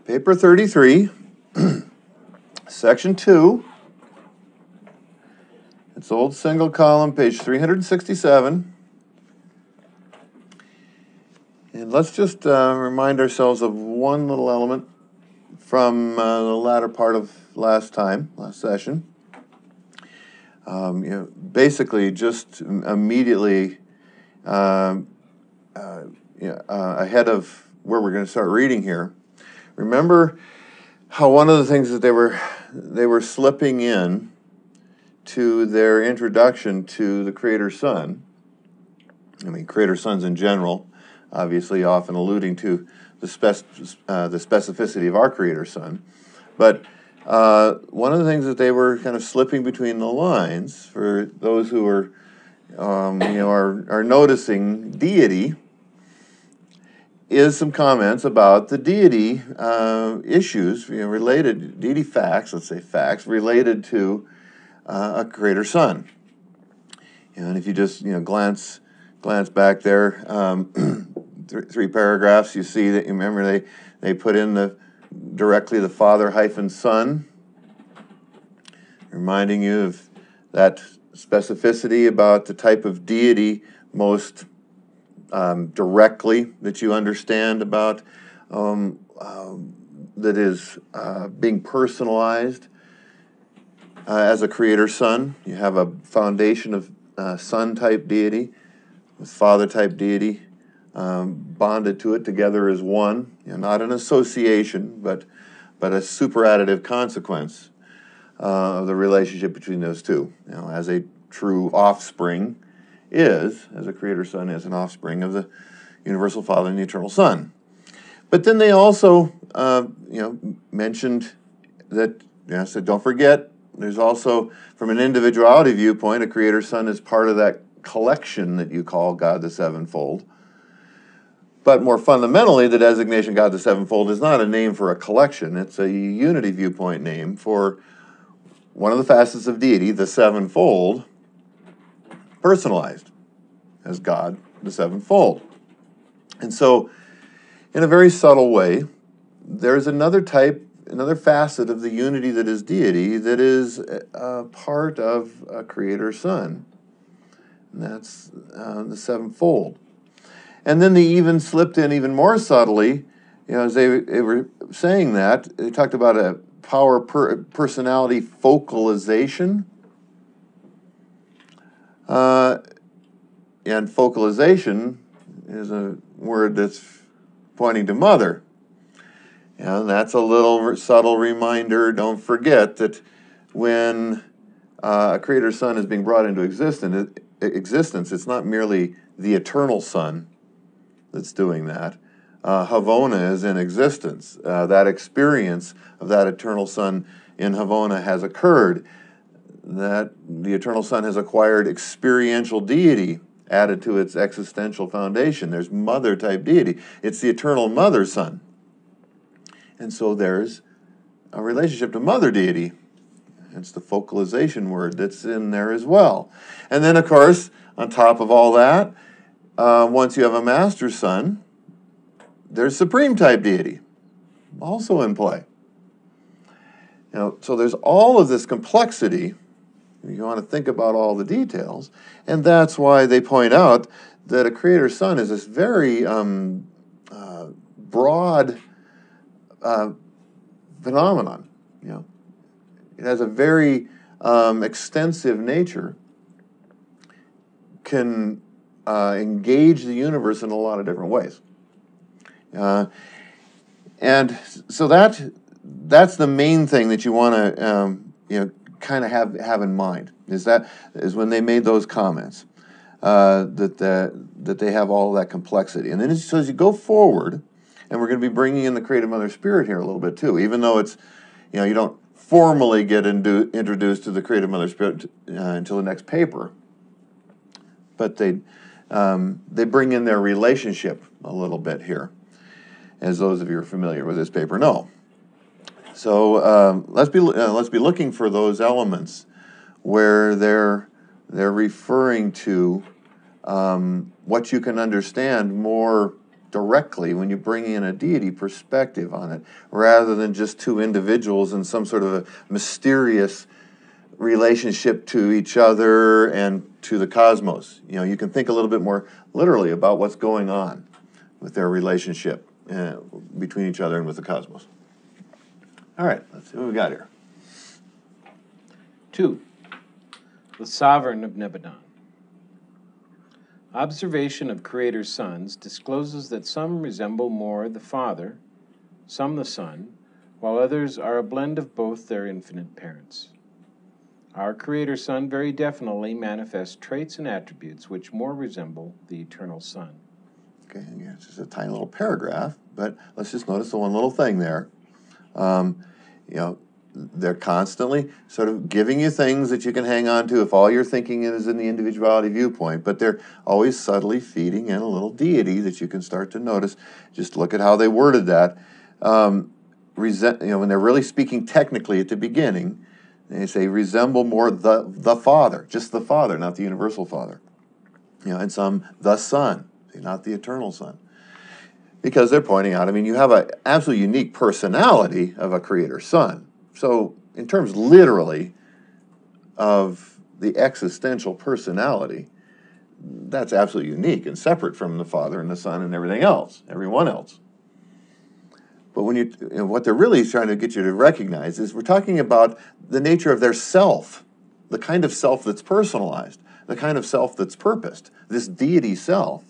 Paper 33, Section 2. It's old single column, page 367. And let's just remind ourselves of one little element from the latter part of last session. Basically, just immediately ahead of where we're going to start reading here. Remember how one of the things that they were slipping in to their introduction to the Creator Son. I mean, Creator Sons in general, obviously often alluding to the specificity of our Creator Son. But one of the things that they were kind of slipping between the lines, for those who are noticing deity, is some comments about the deity issues, related, deity facts, let's say facts, related to a Creator Son. And if you just glance back there, three paragraphs, you see that, remember they put in directly the Father-Son, reminding you of that specificity about the type of deity most directly that you understand about that is being personalized as a Creator Son. You have a foundation of Son-type deity with Father-type deity bonded to it together as one. Not an association, but a superadditive consequence of the relationship between those two. As a true offspring is, as a Creator Son is an offspring of the universal Father and the eternal Son. But then they also, mentioned that, said don't forget, there's also, from an individuality viewpoint, a Creator Son is part of that collection that you call God the Sevenfold. But more fundamentally, the designation God the Sevenfold is not a name for a collection. It's a unity viewpoint name for one of the facets of deity, the Sevenfold, personalized as God the Sevenfold. And so, in a very subtle way, there's another facet of the unity that is deity that is part of a Creator Son. And that's the Sevenfold. And then they even slipped in even more subtly, as they were saying that, they talked about a power personality focalization. And focalization is a word that's pointing to mother. And that's a little subtle reminder. Don't forget that when a Creator Son is being brought into existence, it's not merely the eternal Son that's doing that. Havona is in existence. That experience of that eternal Son in Havona has occurred. That the eternal Son has acquired experiential deity added to its existential foundation. There's mother-type deity. It's the eternal Mother Son. And so there's a relationship to mother deity. It's the focalization word that's in there as well. And then, of course, on top of all that, once you have a Master Son, there's supreme-type deity also in play. So there's all of this complexity. You want to think about all the details, and that's why they point out that a Creator Son is this very broad phenomenon. It has a very extensive nature, can engage the universe in a lot of different ways, and so that's the main thing that you want to kind of have in mind is when they made those comments that they have all that complexity. And then so as you go forward, and we're going to be bringing in the Creative Mother Spirit here a little bit too, even though it's you don't formally get introduced to the Creative Mother Spirit until the next paper, but they bring in their relationship a little bit here, as those of you who are familiar with this paper know. So let's be looking for those elements where they're referring to what you can understand more directly when you bring in a deity perspective on it, rather than just two individuals in some sort of a mysterious relationship to each other and to the cosmos. You can think a little bit more literally about what's going on with their relationship between each other and with the cosmos. All right, let's see what we got here. 2. The Sovereign of Nebadon. Observation of Creator's sons discloses that some resemble more the Father, some the Son, while others are a blend of both their infinite parents. Our Creator Son very definitely manifests traits and attributes which more resemble the Eternal Son. Okay, again, it's just a tiny little paragraph, but let's just notice the one little thing there. They're constantly sort of giving you things that you can hang on to if all you're thinking is in the individuality viewpoint, but they're always subtly feeding in a little deity that you can start to notice. Just look at how they worded that. When they're really speaking technically at the beginning, they say resemble more the Father, just the Father, not the universal Father. And some the Son, not the eternal Son. Because they're pointing out, you have an absolutely unique personality of a Creator Son. So, in terms literally of the existential personality, that's absolutely unique and separate from the Father and the Son and everything else, everyone else. But when what they're really trying to get you to recognize is we're talking about the nature of their self, the kind of self that's personalized, the kind of self that's purposed, this deity self.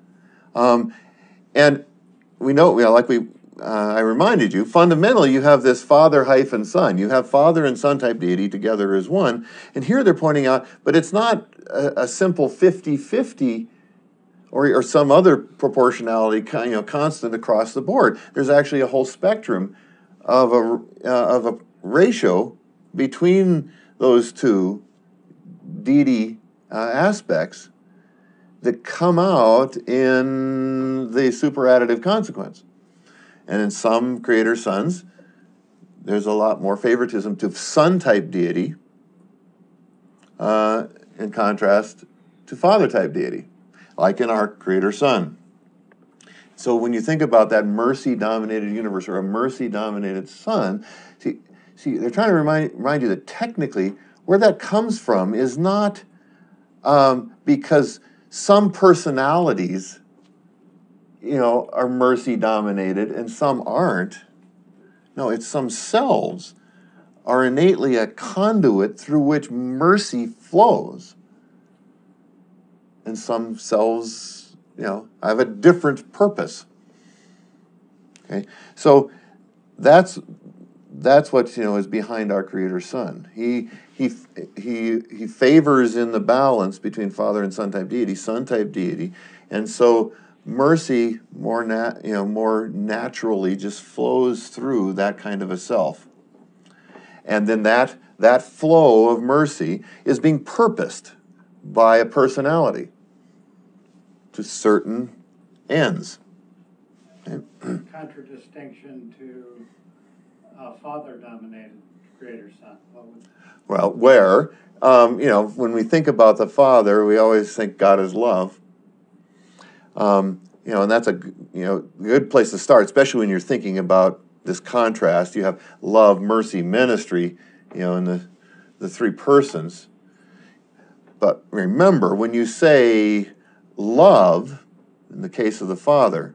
And we know, I reminded you, fundamentally you have this Father-Son. You have Father and Son type deity together as one. And here they're pointing out, but it's not a simple 50-50 or some other proportionality constant across the board. There's actually a whole spectrum of a ratio between those two deity aspects that come out in the superadditive consequence. And in some Creator Sons, there's a lot more favoritism to Son-type deity in contrast to Father-type deity, like in our Creator Son. So when you think about that mercy-dominated universe or a mercy-dominated Son, see, they're trying to remind you that technically where that comes from is not because some personalities are mercy dominated and some aren't. No, it's some selves are innately a conduit through which mercy flows. And some selves, have a different purpose. Okay? So that's what is behind our Creator Son. He favors in the balance between Father and Son type deity, and so mercy more naturally just flows through that kind of a self. And then that flow of mercy is being purposed by a personality to certain ends. Okay? Contradistinction to Father-dominated Creator Son. Well, when we think about the Father, we always think God is love. And that's a good place to start, especially when you're thinking about this contrast. You have love, mercy, ministry, in the three persons. But remember, when you say love, in the case of the Father,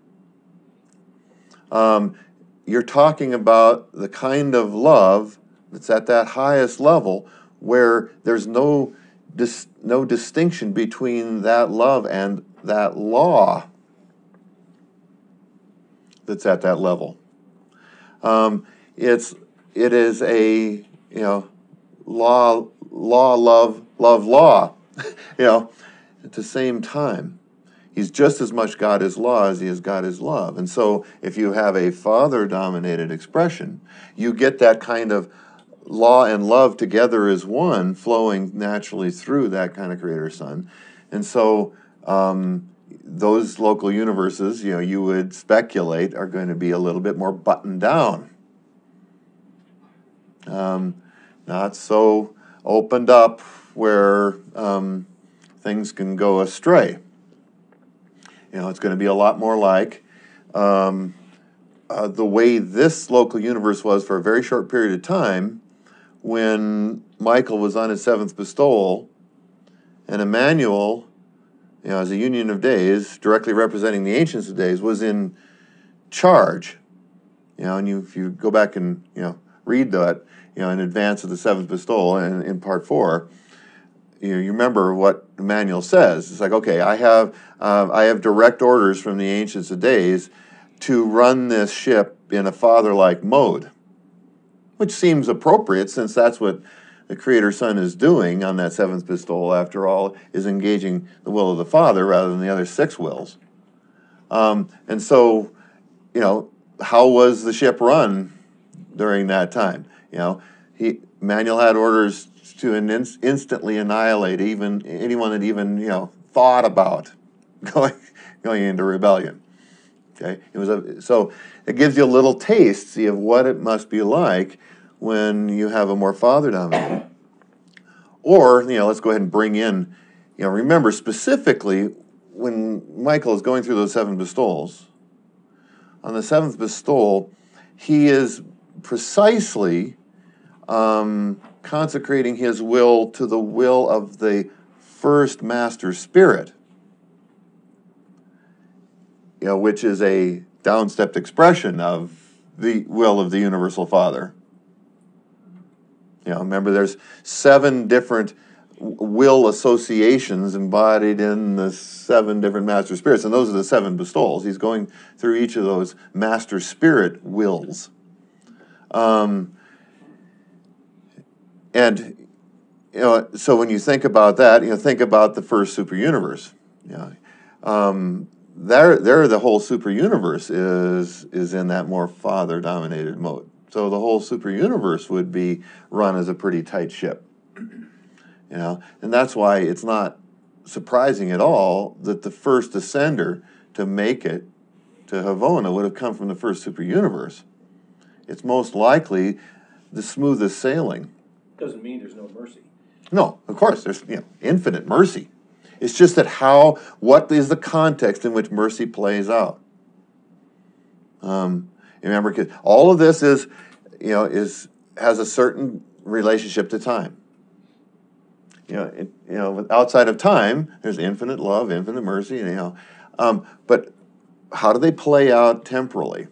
you're talking about the kind of love that's at that highest level where there's no distinction between that love and that law that's at that level. It is a law, love, law. At the same time, he's just as much God is law as he is God is love. And so, if you have a Father-dominated expression, you get that kind of law and love together as one, flowing naturally through that kind of Creator Son. And so, those local universes, you would speculate, are going to be a little bit more buttoned down. Not so opened up where things can go astray. It's going to be a lot more like the way this local universe was for a very short period of time when Michael was on his seventh bestowal, and Emmanuel, as a union of days, directly representing the Ancients of Days, was in charge. And if you go back and read that, in advance of the seventh bestowal and in part 4, you remember what Emmanuel says. It's like, okay, I have direct orders from the Ancients of Days to run this ship in a father-like mode, which seems appropriate since that's what the Creator Son is doing on that seventh bestowal, after all, is engaging the will of the Father rather than the other 6 wills. And so, how was the ship run during that time? Emmanuel had orders to instantly annihilate anyone that even thought about going into rebellion. Okay, so it gives you a little taste, see, of what it must be like when you have a more father-dominated. Or, let's go ahead and bring in, remember specifically when Michael is going through those 7 bestowals, on the 7th bestowal, he is precisely consecrating his will to the will of the first master spirit, which is a downstepped expression of the will of the universal Father. Remember, there's 7 different will associations embodied in the 7 different master spirits, and those are the 7 bestowals. He's going through each of those master spirit wills. So when you think about that, think about the first super universe. There the whole super universe is in that more father-dominated mode. So the whole super universe would be run as a pretty tight ship. And that's why it's not surprising at all that the first ascender to make it to Havona would have come from the first super universe. It's most likely the smoothest sailing. Doesn't mean there's no mercy. No, of course, there's infinite mercy. It's just that what is the context in which mercy plays out? Remember, all of this has a certain relationship to time. Outside of time, there's infinite love, infinite mercy, but how do they play out temporally?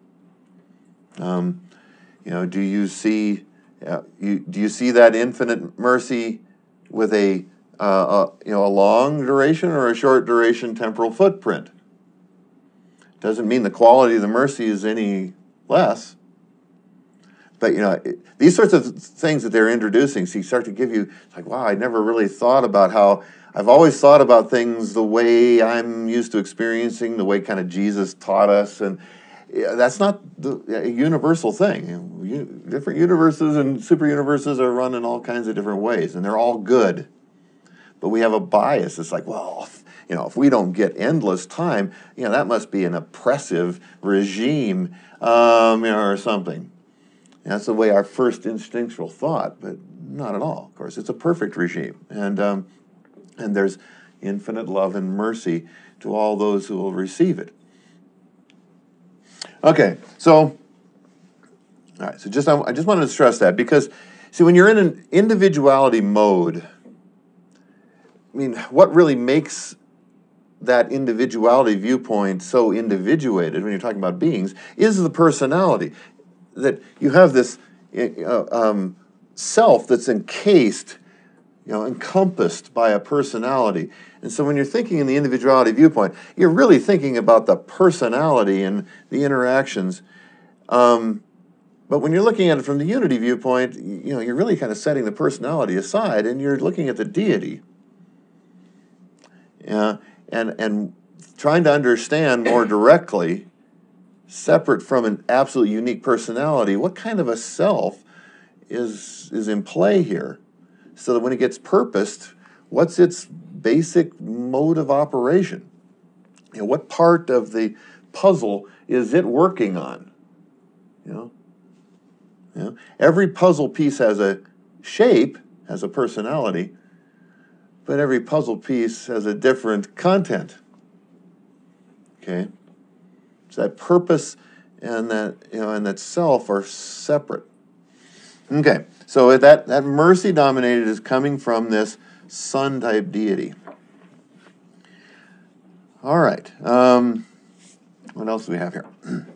Do you see that infinite mercy with a long duration or a short duration temporal footprint? Doesn't mean the quality of the mercy is any less. But, these sorts of things that they're introducing, so you start to give you, it's like, wow, I never really thought about how, I've always thought about things the way I'm used to experiencing, the way kind of Jesus taught us, and that's not a universal thing. Different universes and super universes are run in all kinds of different ways, and they're all good. But we have a bias. It's like, well, if we don't get endless time, that must be an oppressive regime, or something. That's the way our first instinctual thought, but not at all. Of course, it's a perfect regime, and there's infinite love and mercy to all those who will receive it. Okay, so all right. So I just wanted to stress that because, see, when you're in an individuality mode, what really makes that individuality viewpoint so individuated when you're talking about beings is the personality. That you have this self that's encased, encompassed by a personality. And so when you're thinking in the individuality viewpoint, you're really thinking about the personality and the interactions. But when you're looking at it from the unity viewpoint, you're really kind of setting the personality aside and you're looking at the deity. And trying to understand more directly, separate from an absolute unique personality, what kind of a self is in play here? So that when it gets purposed, what's its basic mode of operation? What part of the puzzle is it working on? Every puzzle piece has a shape, has a personality, but every puzzle piece has a different content. Okay? So that purpose and that self are separate. Okay, so that mercy dominated is coming from this Son type deity. All right. What else do we have here?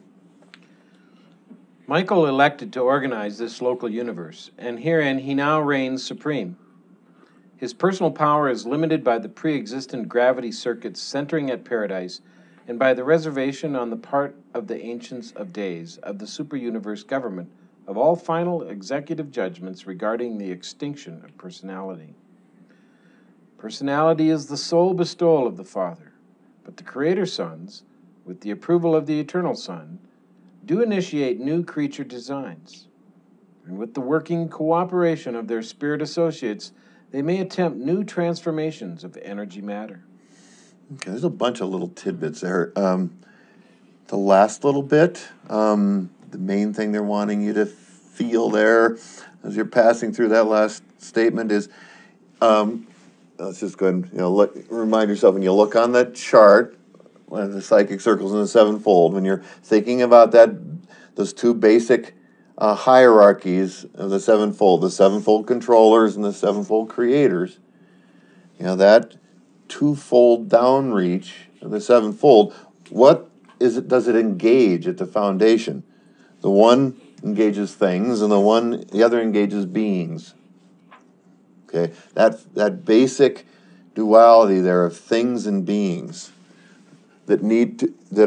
Michael elected to organize this local universe, and herein he now reigns supreme. His personal power is limited by the pre-existent gravity circuits centering at paradise and by the reservation on the part of the Ancients of Days of the super-universe government of all final executive judgments regarding the extinction of personality. Personality is the sole bestowal of the Father, but the Creator Sons, with the approval of the Eternal Son, do initiate new creature designs. And with the working cooperation of their spirit associates, they may attempt new transformations of energy matter. Okay, there's a bunch of little tidbits there. The last little bit, the main thing they're wanting you to feel there as you're passing through that last statement is, let's just go ahead and remind yourself when you look on that chart, the psychic circles in the sevenfold, when you're thinking about those two basic hierarchies of the sevenfold controllers and the sevenfold creators, that twofold downreach of the sevenfold, what does it engage at the foundation? The one engages things, and the other engages beings. Okay, that basic duality there of things and beings that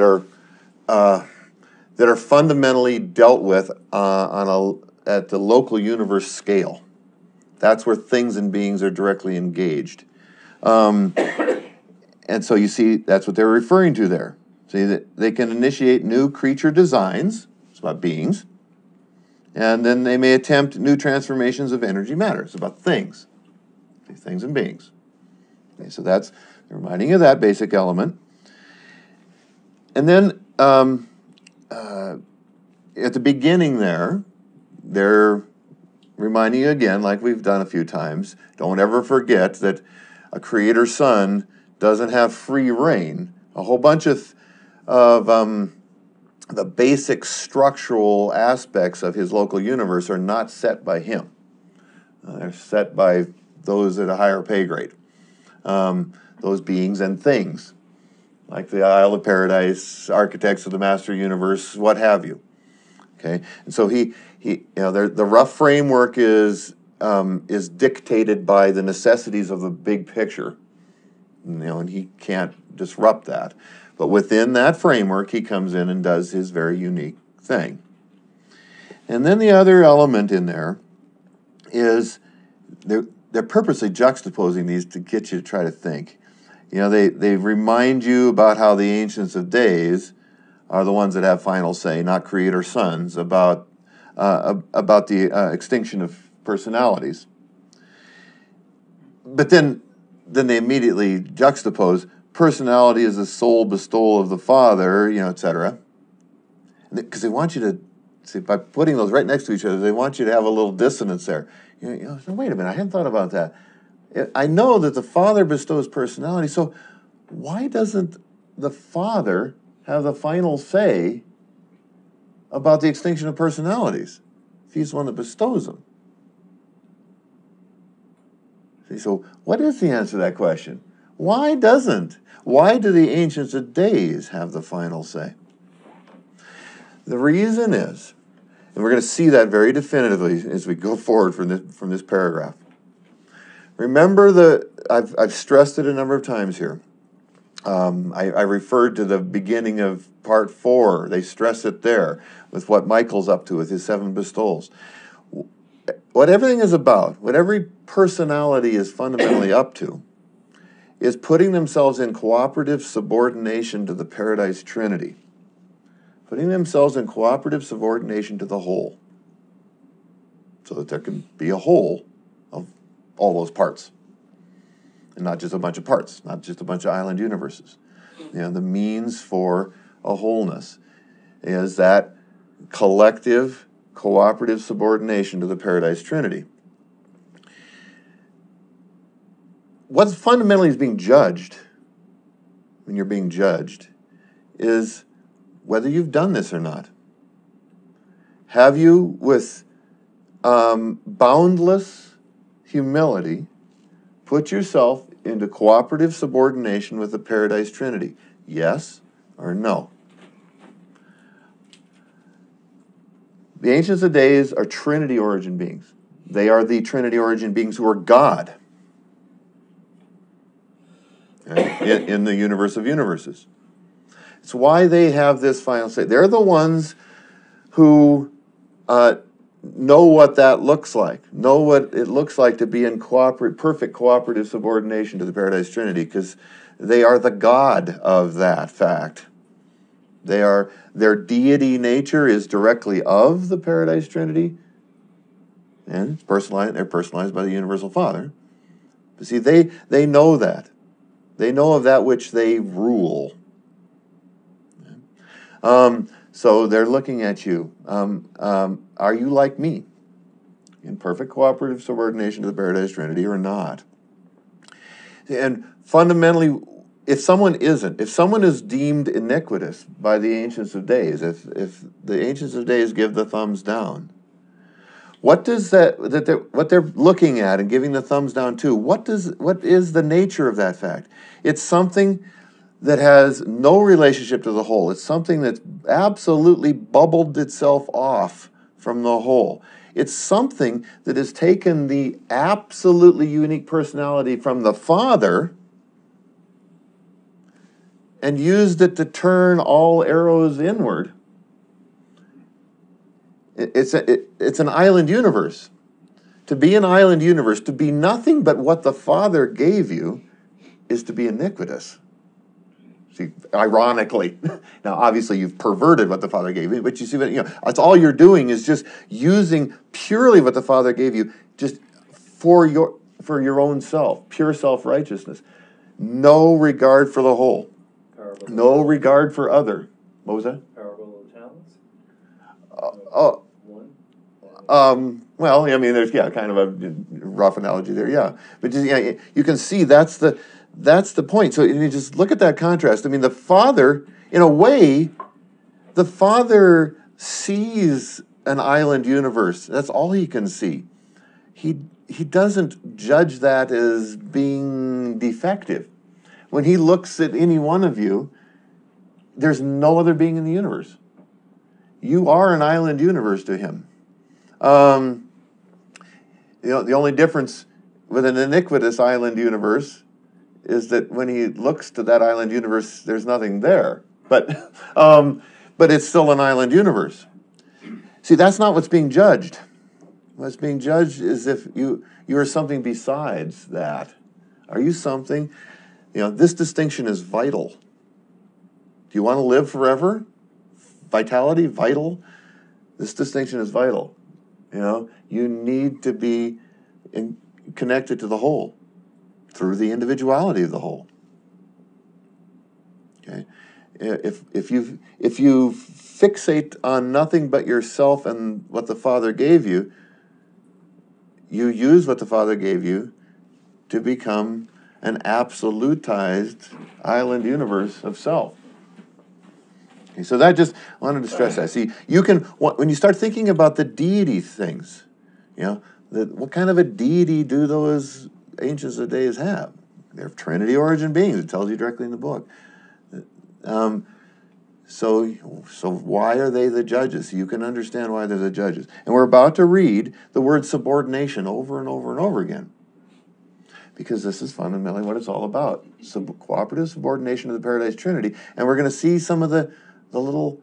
are fundamentally dealt with at the local universe scale. That's where things and beings are directly engaged. And so you see, that's what they're referring to there. See, that they can initiate new creature designs, it's about beings, and then they may attempt new transformations of energy matter, it's about things. Okay, things and beings. Okay, so that's reminding you of that basic element. And then at the beginning there, they're reminding you again, like we've done a few times, don't ever forget that a creator son doesn't have free reign. A whole bunch of the basic structural aspects of his local universe are not set by him. They're set by those at a higher pay grade, those beings and things, like the Isle of Paradise, architects of the master universe, what have you. Okay, and so the rough framework is dictated by the necessities of the big picture, and he can't disrupt that. But within that framework, he comes in and does his very unique thing. And then the other element in there is they're purposely juxtaposing these to get you to try to think. They remind you about how the Ancients of Days are the ones that have final say, not creator sons, about the extinction of personalities. But then they immediately juxtapose personality as the sole bestowal of the Father, etc. Because they want you to see, by putting those right next to each other, they want you to have a little dissonance there. Wait a minute, I hadn't thought about that. I know that the Father bestows personality, so why doesn't the Father have the final say about the extinction of personalities if he's the one that bestows them? See, so what is the answer to that question? Why do the Ancients of Days have the final say? The reason is, and we're going to see that very definitively as we go forward from this paragraph. Remember I've stressed it a number of times here. I referred to the beginning of part 4. They stress it there with what Michael's up to with his 7 bestowals. What everything is about, what every personality is fundamentally up to, is putting themselves in cooperative subordination to the Paradise Trinity. Putting themselves in cooperative subordination to the whole. So that there can be a whole of all those parts. And not just a bunch of parts, not just a bunch of island universes. The means for a wholeness is that collective, cooperative subordination to the Paradise Trinity. What fundamentally is being judged, when you're being judged, is whether you've done this or not, have you, with boundless humility, put yourself into cooperative subordination with the Paradise Trinity? Yes or no? The Ancients of Days are Trinity origin beings. They are the Trinity origin beings who are God, okay, in the universe of universes. It's why they have this final say. They're the ones who know what that looks like, know what it looks like to be in perfect cooperative subordination to the Paradise Trinity, because they are the God of that fact. Their deity nature is directly of the Paradise Trinity, and it's personalized. They're personalized by the Universal Father. But see, they know that. They know of that which they rule. So they're looking at you. Are you like me, in perfect cooperative subordination to the Paradise Trinity, or not? And fundamentally, if someone isn't, if someone is deemed iniquitous by the Ancients of Days, if the Ancients of Days give the thumbs down, what does what they're looking at and giving the thumbs down to, what is the nature of that fact? It's something that has no relationship to the whole. It's something that's absolutely bubbled itself off from the whole. It's something that has taken the absolutely unique personality from the Father and used it to turn all arrows inward. It's an island universe. To be an island universe, to be nothing but what the Father gave you, is to be iniquitous. See, ironically, now obviously you've perverted what the Father gave you, but you see, that's all you're doing is just using purely what the Father gave you, just for your own self, pure self-righteousness. No regard for the whole. No regard for other. What was that? Parable of talents? Well, I mean, there's kind of a rough analogy there, but just, you can see that's the point. So you just look at that contrast. I mean, the Father, in a way, the Father sees an island universe. That's all he can see. He doesn't judge that as being defective. When he looks at any one of you, there's no other being in the universe. You are an island universe to him. The only difference with an iniquitous island universe is that when he looks to that island universe, there's nothing there. But it's still an island universe. See, that's not what's being judged. What's being judged is if you are something besides that. Are you something? This distinction is vital. Do you want to live forever? Vitality, vital. This distinction is vital. You need to be connected to the whole through the individuality of the whole. Okay, if you fixate on nothing but yourself and what the Father gave you, you use what the Father gave you to become an absolutized island universe of self. Okay, so that just I wanted to stress that. See, you can when you start thinking about the deity things, what kind of a deity do those Ancients of Days have? They're Trinity origin beings. It tells you directly in the book. So why are they the judges? You can understand why they're the judges. And we're about to read the word subordination over and over and over again, because this is fundamentally what it's all about. Cooperative subordination to the Paradise Trinity. And we're going to see some of the little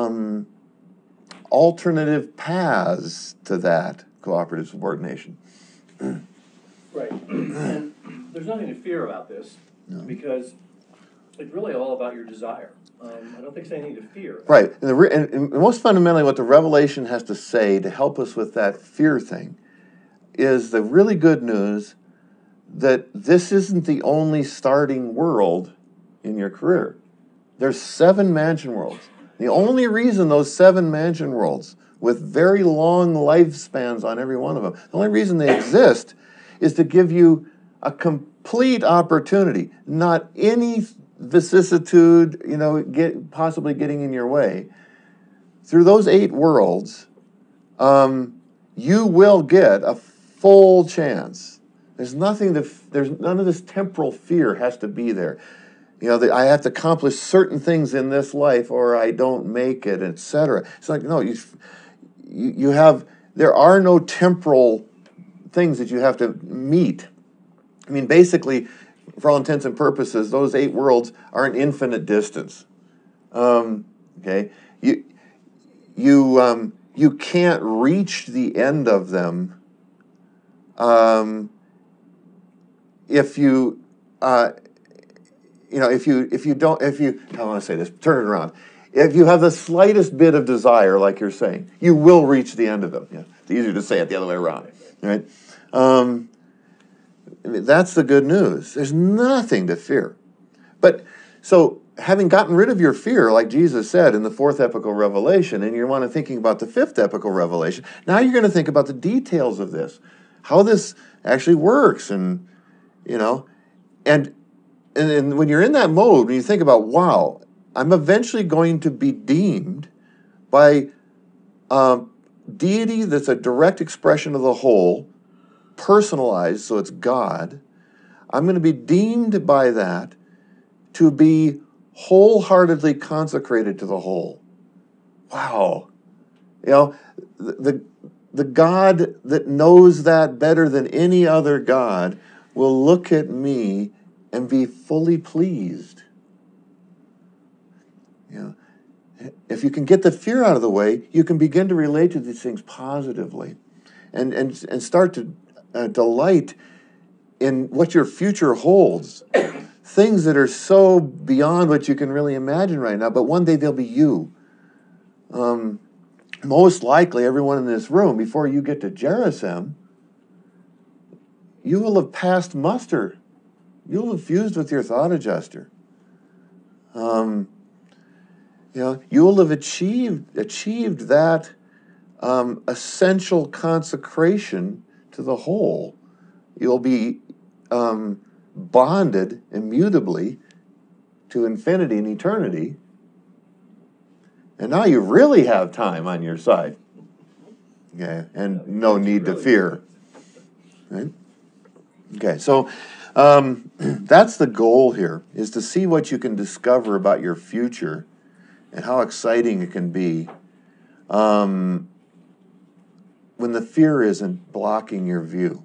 alternative paths to that cooperative subordination. Right. And there's nothing to fear about this, because it's really all about your desire. I don't think there's anything to fear. Right. And most fundamentally, what the Revelation has to say to help us with that fear thing is the really good news that this isn't the only starting world in your career. There's 7 mansion worlds. The only reason those 7 mansion worlds, with very long lifespans on every one of them, the only reason they exist is to give you a complete opportunity. Not any vicissitude, possibly getting in your way, through those 8 worlds, you will get a full chance. There's none of this temporal fear has to be there. I have to accomplish certain things in this life or I don't make it, etc. It's like, no, there are no temporal things that you have to meet. I mean, basically, for all intents and purposes, those 8 worlds are an infinite distance. Okay, you can't reach the end of them if you don't, I want to say this, turn it around. If you have the slightest bit of desire, like you're saying, you will reach the end of them. Yeah, it's easier to say it the other way around, right? That's the good news. There's nothing to fear. But, so, having gotten rid of your fear, like Jesus said in the 4th epical revelation, and you want to thinking about the 5th epical revelation, now you're going to think about the details of this, how this actually works, and when you're in that mode, when you think about, wow, I'm eventually going to be deemed by deity that's a direct expression of the whole, personalized, so it's God. I'm going to be deemed by that to be wholeheartedly consecrated to the whole. Wow. The God that knows that better than any other God will look at me and be fully pleased. If you can get the fear out of the way, you can begin to relate to these things positively and start to delight in what your future holds. Things that are so beyond what you can really imagine right now, but one day they'll be you. Most likely, everyone in this room, before you get to Gerizim, you will have passed muster. You will have fused with your thought adjuster. You will have achieved that essential consecration to the whole. You'll be bonded immutably to infinity and eternity. And now you really have time on your side. Okay, and no need to fear. Right? Okay, so that's the goal here, is to see what you can discover about your future and how exciting it can be when the fear isn't blocking your view.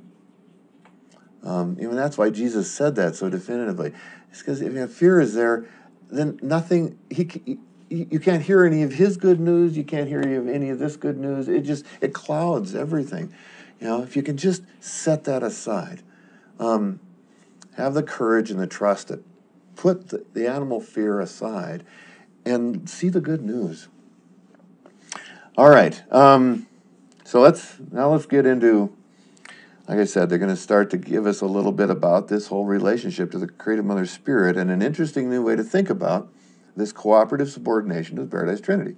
That's why Jesus said that so definitively. It's because if fear is there, then nothing, you can't hear any of his good news, you can't hear any of this good news, it clouds everything. If you can just set that aside, have the courage and the trust to put the animal fear aside and see the good news. All right, so let's get into, like I said, they're going to start to give us a little bit about this whole relationship to the Creative Mother Spirit and an interesting new way to think about this cooperative subordination to the Paradise Trinity.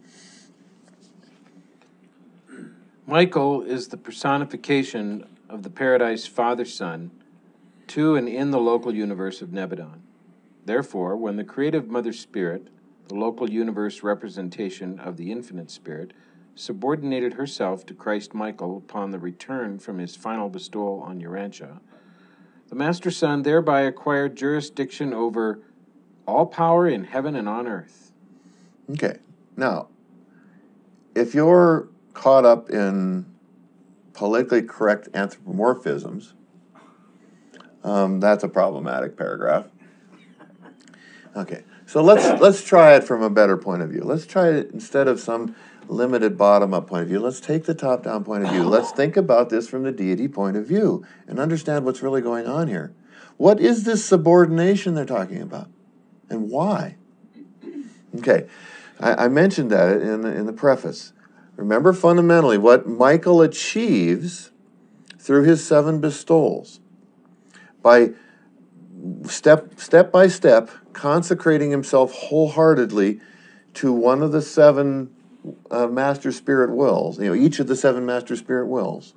Michael is the personification of the Paradise Father-Son to and in the local universe of Nebadon. Therefore, when the Creative Mother Spirit, the local universe representation of the Infinite Spirit, subordinated herself to Christ Michael upon the return from his final bestowal on Urantia, the Master Son thereby acquired jurisdiction over all power in heaven and on earth. Okay, now, if you're caught up in politically correct anthropomorphisms, that's a problematic paragraph. Okay, so let's try it from a better point of view. Let's try it instead of some limited bottom-up point of view. Let's take the top-down point of view. Let's think about this from the deity point of view and understand what's really going on here. What is this subordination they're talking about, and why? Okay, I mentioned that in the preface. Remember fundamentally what Michael achieves through his 7 bestowals by step by step consecrating himself wholeheartedly to one of the 7 Master Spirit wills, each of the 7 Master Spirit wills.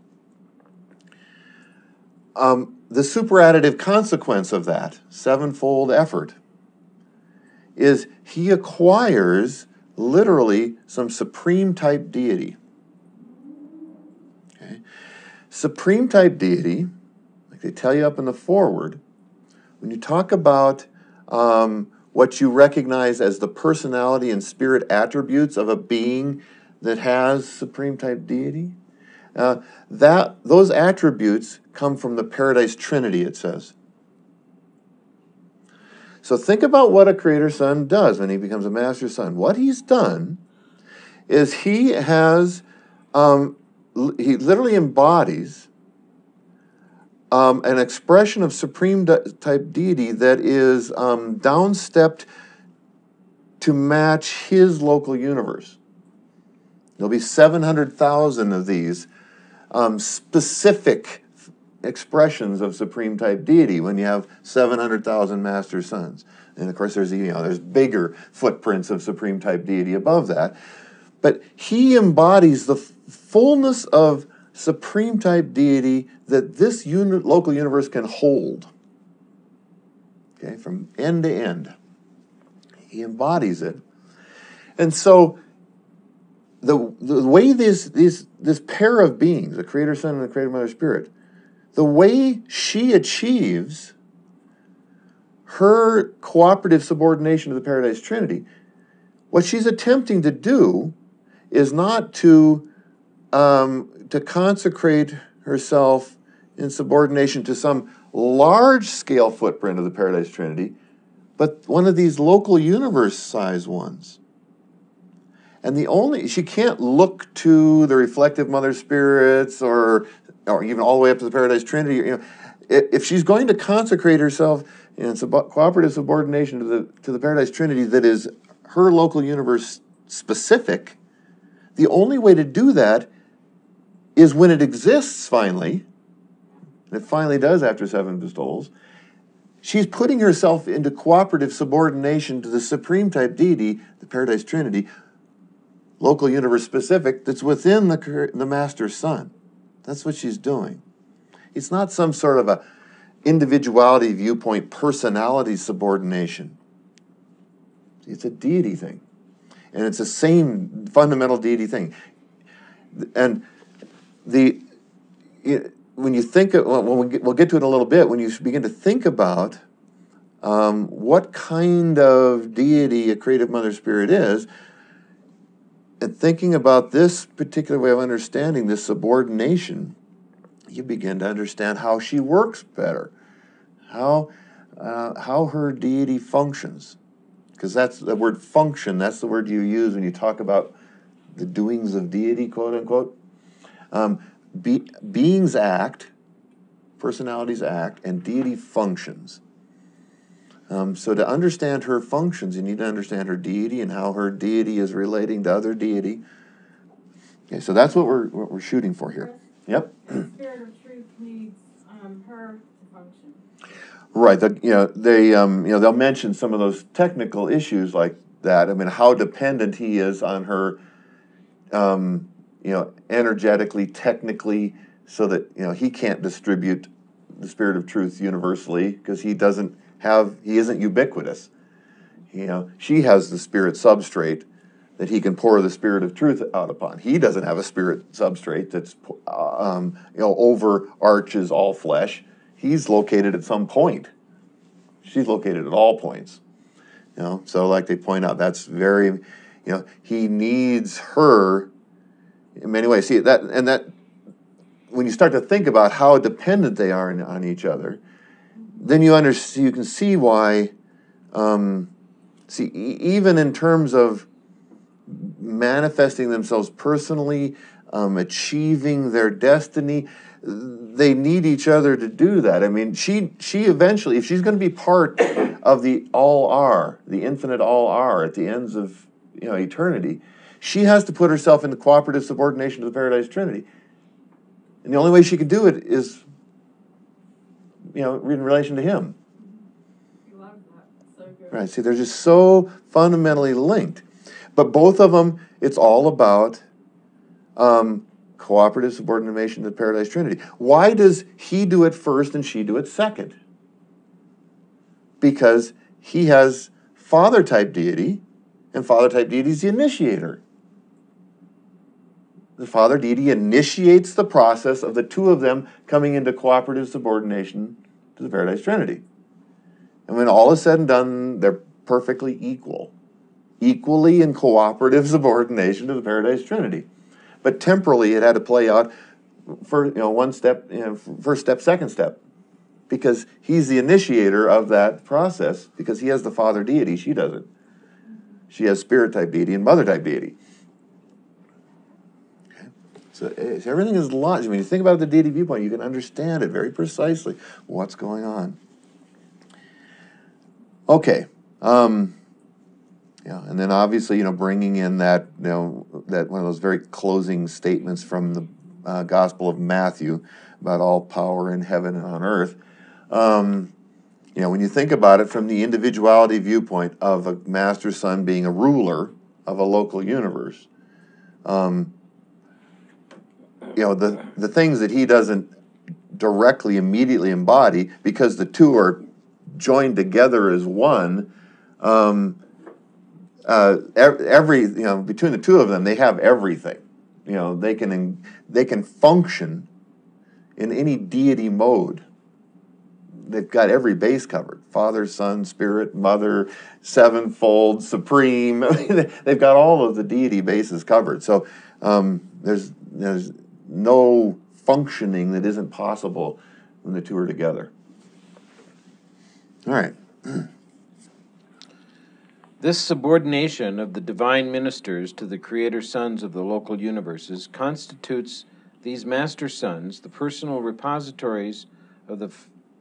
The superadditive consequence of that 7-fold effort is he acquires literally some supreme type deity. Okay? Supreme type deity, like they tell you up in the foreword, when you talk about what you recognize as the personality and spirit attributes of a being that has supreme type deity, those attributes come from the Paradise Trinity, it says. So think about what a Creator Son does when he becomes a Master Son. What he's done is he literally embodies an expression of supreme type deity that is downstepped to match his local universe. There'll be 700,000 of these specific expressions of supreme type deity when you have 700,000 master sons. And of course there's bigger footprints of supreme type deity above that. But he embodies the fullness of supreme type deity that this local universe can hold. Okay, from end to end. He embodies it. And so the way this pair of beings, the Creator Son and the Creator Mother Spirit, the way she achieves her cooperative subordination to the Paradise Trinity, what she's attempting to do is not to consecrate herself in subordination to some large-scale footprint of the Paradise Trinity, but one of these local universe-sized ones. And she can't look to the reflective Mother Spirits or even all the way up to the Paradise Trinity. If she's going to consecrate herself in cooperative subordination to the Paradise Trinity that is her local universe specific, the only way to do that is when it exists finally, and it finally does after 7 bestowals, she's putting herself into cooperative subordination to the supreme type deity, the Paradise Trinity, local universe specific, that's within the Master Son. That's what she's doing. It's not some sort of a individuality viewpoint, personality subordination. It's a deity thing. And it's the same fundamental deity thing. And when you think of, we'll get to it in a little bit, when you begin to think about what kind of deity a creative Mother Spirit is, and thinking about this particular way of understanding this subordination, you begin to understand how she works better, how her deity functions. Because that's the word function, that's the word you use when you talk about the doings of deity, quote unquote. Beings act, personalities act, and deity functions. So to understand her functions, you need to understand her deity and how her deity is relating to other deity. Okay, so that's what we're shooting for here. Yep. The Spirit of Truth needs her to function. Right. They'll mention some of those technical issues like that. I mean, how dependent he is on her, energetically, technically, so that he can't distribute the Spirit of Truth universally because he isn't ubiquitous. She has the Spirit substrate that he can pour the Spirit of Truth out upon. He doesn't have a Spirit substrate that's overarches all flesh. He's located at some point. She's located at all points. So like they point out, that's very, he needs her in many ways. See that when you start to think about how dependent they are on each other, then you can see why. Even in terms of manifesting themselves personally, achieving their destiny, they need each other to do that. I mean, she eventually, if she's going to be part of the all-are, the infinite all-are at the ends of eternity, she has to put herself into cooperative subordination to the Paradise Trinity. And the only way she can do it is, in relation to him. I love that. So good. Right, see, they're just so fundamentally linked. But both of them, it's all about cooperative subordination to the Paradise Trinity. Why does he do it first and she do it second? Because he has father-type deity, and father-type deity is the initiator. The father deity initiates the process of the two of them coming into cooperative subordination to the Paradise Trinity. And when all is said and done, they're perfectly equal. Equally in cooperative subordination to the Paradise Trinity. But temporally, it had to play out for one step, first step, second step. Because he's the initiator of that process, because he has the father deity, she doesn't. She has spirit-type deity and mother-type deity. So everything is logical. When you think about the deity viewpoint, you can understand it very precisely, what's going on. Okay. And then obviously, bringing in that, that one of those very closing statements from the Gospel of Matthew about all power in heaven and on earth. When you think about it from the individuality viewpoint of a master son being a ruler of a local universe, the things that he doesn't directly, immediately embody, because the two are joined together as one, between the two of them, they have everything. They can function in any deity mode. They've got every base covered: Father, Son, Spirit, Mother, sevenfold, supreme. They've got all of the deity bases covered. So there's no functioning that isn't possible when the two are together. All right. This subordination of the divine ministers to the creator sons of the local universes constitutes these master sons the personal repositories of the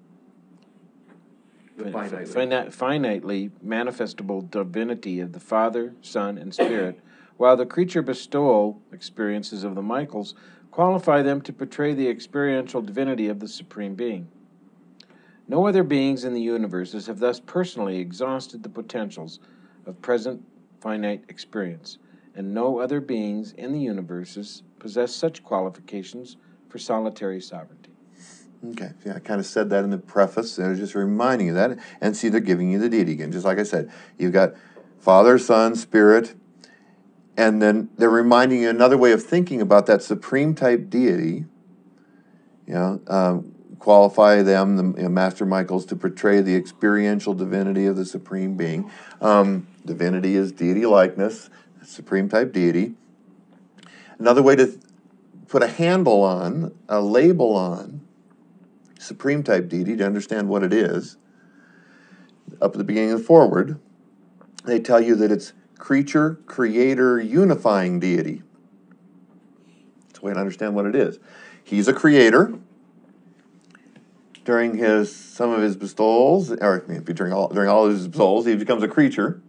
finitely manifestable divinity of the Father, Son, and Spirit, while the creature bestowal experiences of the Michaels qualify them to portray the experiential divinity of the Supreme Being. No other beings in the universes have thus personally exhausted the potentials of present finite experience, and no other beings in the universes possess such qualifications for solitary sovereignty. Okay, yeah, I kind of said that in the preface. I was just reminding you that. And see, they're giving you the deity again. Just like I said, you've got Father, Son, Spirit, and then they're reminding you another way of thinking about that supreme type deity. Qualify them, the Master Michaels, to portray the experiential divinity of the Supreme Being. Divinity is deity likeness, supreme type deity. Another way to put a handle on, a label on supreme type deity, to understand what it is, up at the beginning of the foreword, they tell you that it's creature, creator, unifying deity. That's a way to understand what it is. He's a creator. During some of his bestowals, or during all of his bestowals, he becomes a creature.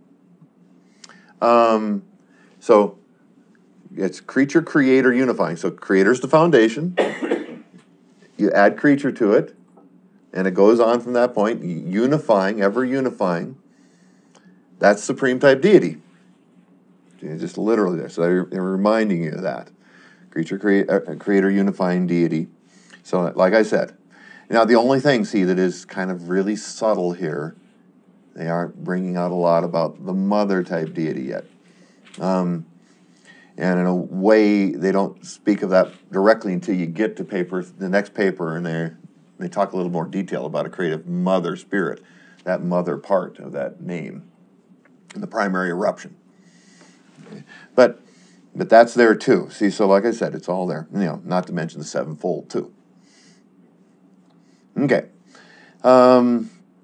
So it's creature, creator, unifying. So creator's the foundation. You add creature to it, and it goes on from that point, unifying, ever unifying. That's supreme type deity. Just literally there. So they're reminding you of that. Creature, creator, unifying deity. So like I said, now the only thing, see, that is kind of really subtle here, they aren't bringing out a lot about the mother type deity yet. And in a way, they don't speak of that directly until you get to the next paper, and they talk a little more detail about a creative mother spirit, that mother part of that name, and the primary eruption. Okay. But that's there too. See, so like I said, it's all there. Not to mention the sevenfold too. Okay. All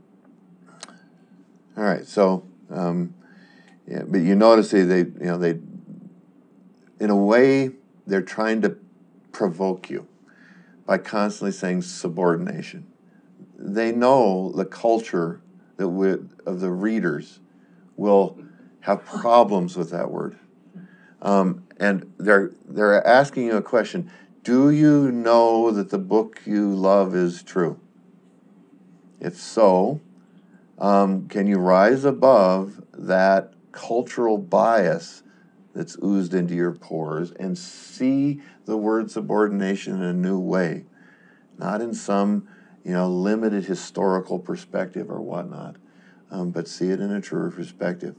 right. So, but you notice they in a way, they're trying to provoke you by constantly saying subordination. They know the culture of the readers will have problems with that word. And they're asking you a question. Do you know that the book you love is true? If so, can you rise above that cultural bias that's oozed into your pores and see the word subordination in a new way, not in some limited historical perspective or whatnot, but see it in a truer perspective.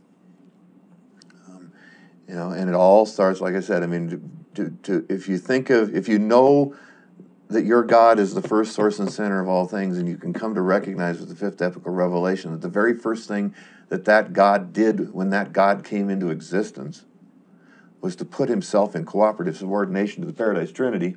And it all starts, like I said, I mean, if you know that your God is the first source and center of all things, and you can come to recognize with the fifth epical revelation that the very first thing that God did when that God came into existence was to put himself in cooperative subordination to the Paradise Trinity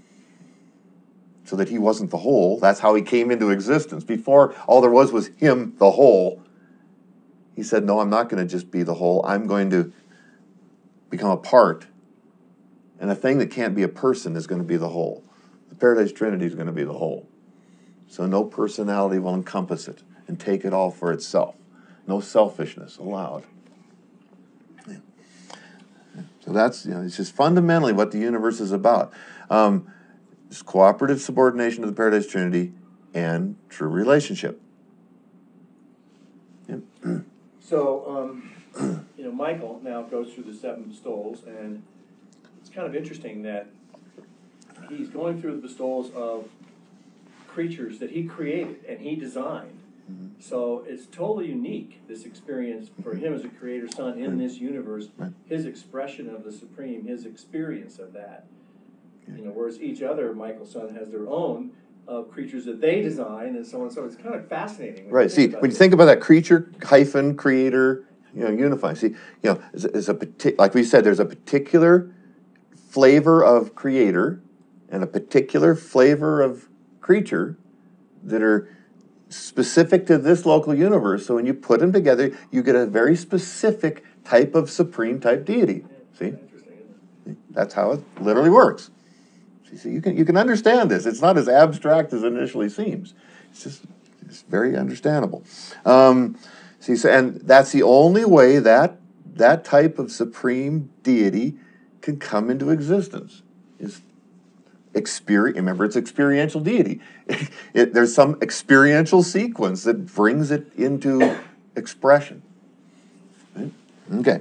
so that he wasn't the whole. That's how he came into existence. Before, all there was him, the whole. He said, no, I'm not going to just be the whole. I'm going to become a part. And a thing that can't be a person is going to be the whole. The Paradise Trinity is going to be the whole. So no personality will encompass it and take it all for itself. No selfishness allowed. Yeah. So that's, it's just fundamentally what the universe is about. It's cooperative subordination to the Paradise Trinity and true relationship. Yeah. So, Michael now goes through the 7 bestowals, and it's kind of interesting that he's going through the bestowals of creatures that he created and he designed. Mm-hmm. So it's totally unique, this experience for him as a creator son in this universe, right. His expression of the Supreme, his experience of that. Whereas each other Michael son has their own creatures that they design and so on. So it's kind of fascinating. Right. See, when you think about that creature hyphen creator, unifying. See, like we said, there's a particular flavor of creator and a particular flavor of creature that are specific to this local universe. So when you put them together, you get a very specific type of supreme type deity. See? That's how it literally works. See, you can understand this. It's not as abstract as it initially seems. It's very understandable. And that's the only way that type of supreme deity can come into existence. Is remember, it's experiential deity. There's some experiential sequence that brings it into expression. Right? Okay.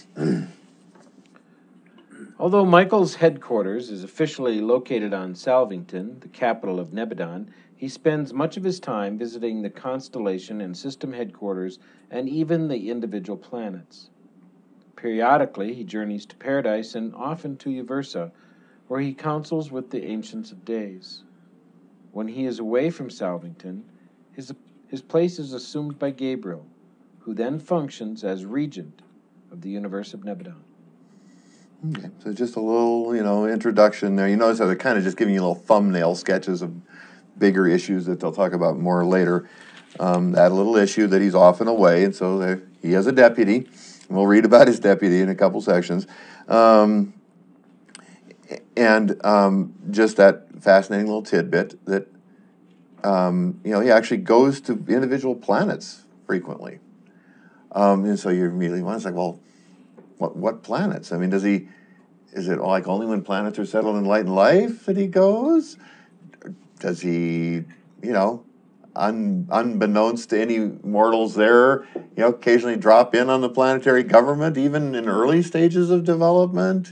Although Michael's headquarters is officially located on Salvington, the capital of Nebadon, he spends much of his time visiting the constellation and system headquarters and even the individual planets. Periodically, he journeys to Paradise and often to Uversa, where he counsels with the Ancients of Days. When he is away from Salvington, his place is assumed by Gabriel, who then functions as regent of the universe of Nebadon. Okay, so just a little, introduction there. You notice how they're kind of just giving you little thumbnail sketches of bigger issues that they'll talk about more later. That little issue that he's often away, and so he has a deputy. And we'll read about his deputy in a couple sections. Just that fascinating little tidbit that, he actually goes to individual planets frequently. And so you immediately want to say, well, what planets? I mean, is it like only when planets are settled in light and life that he goes? Does he, unbeknownst to any mortals there, occasionally drop in on the planetary government, even in early stages of development?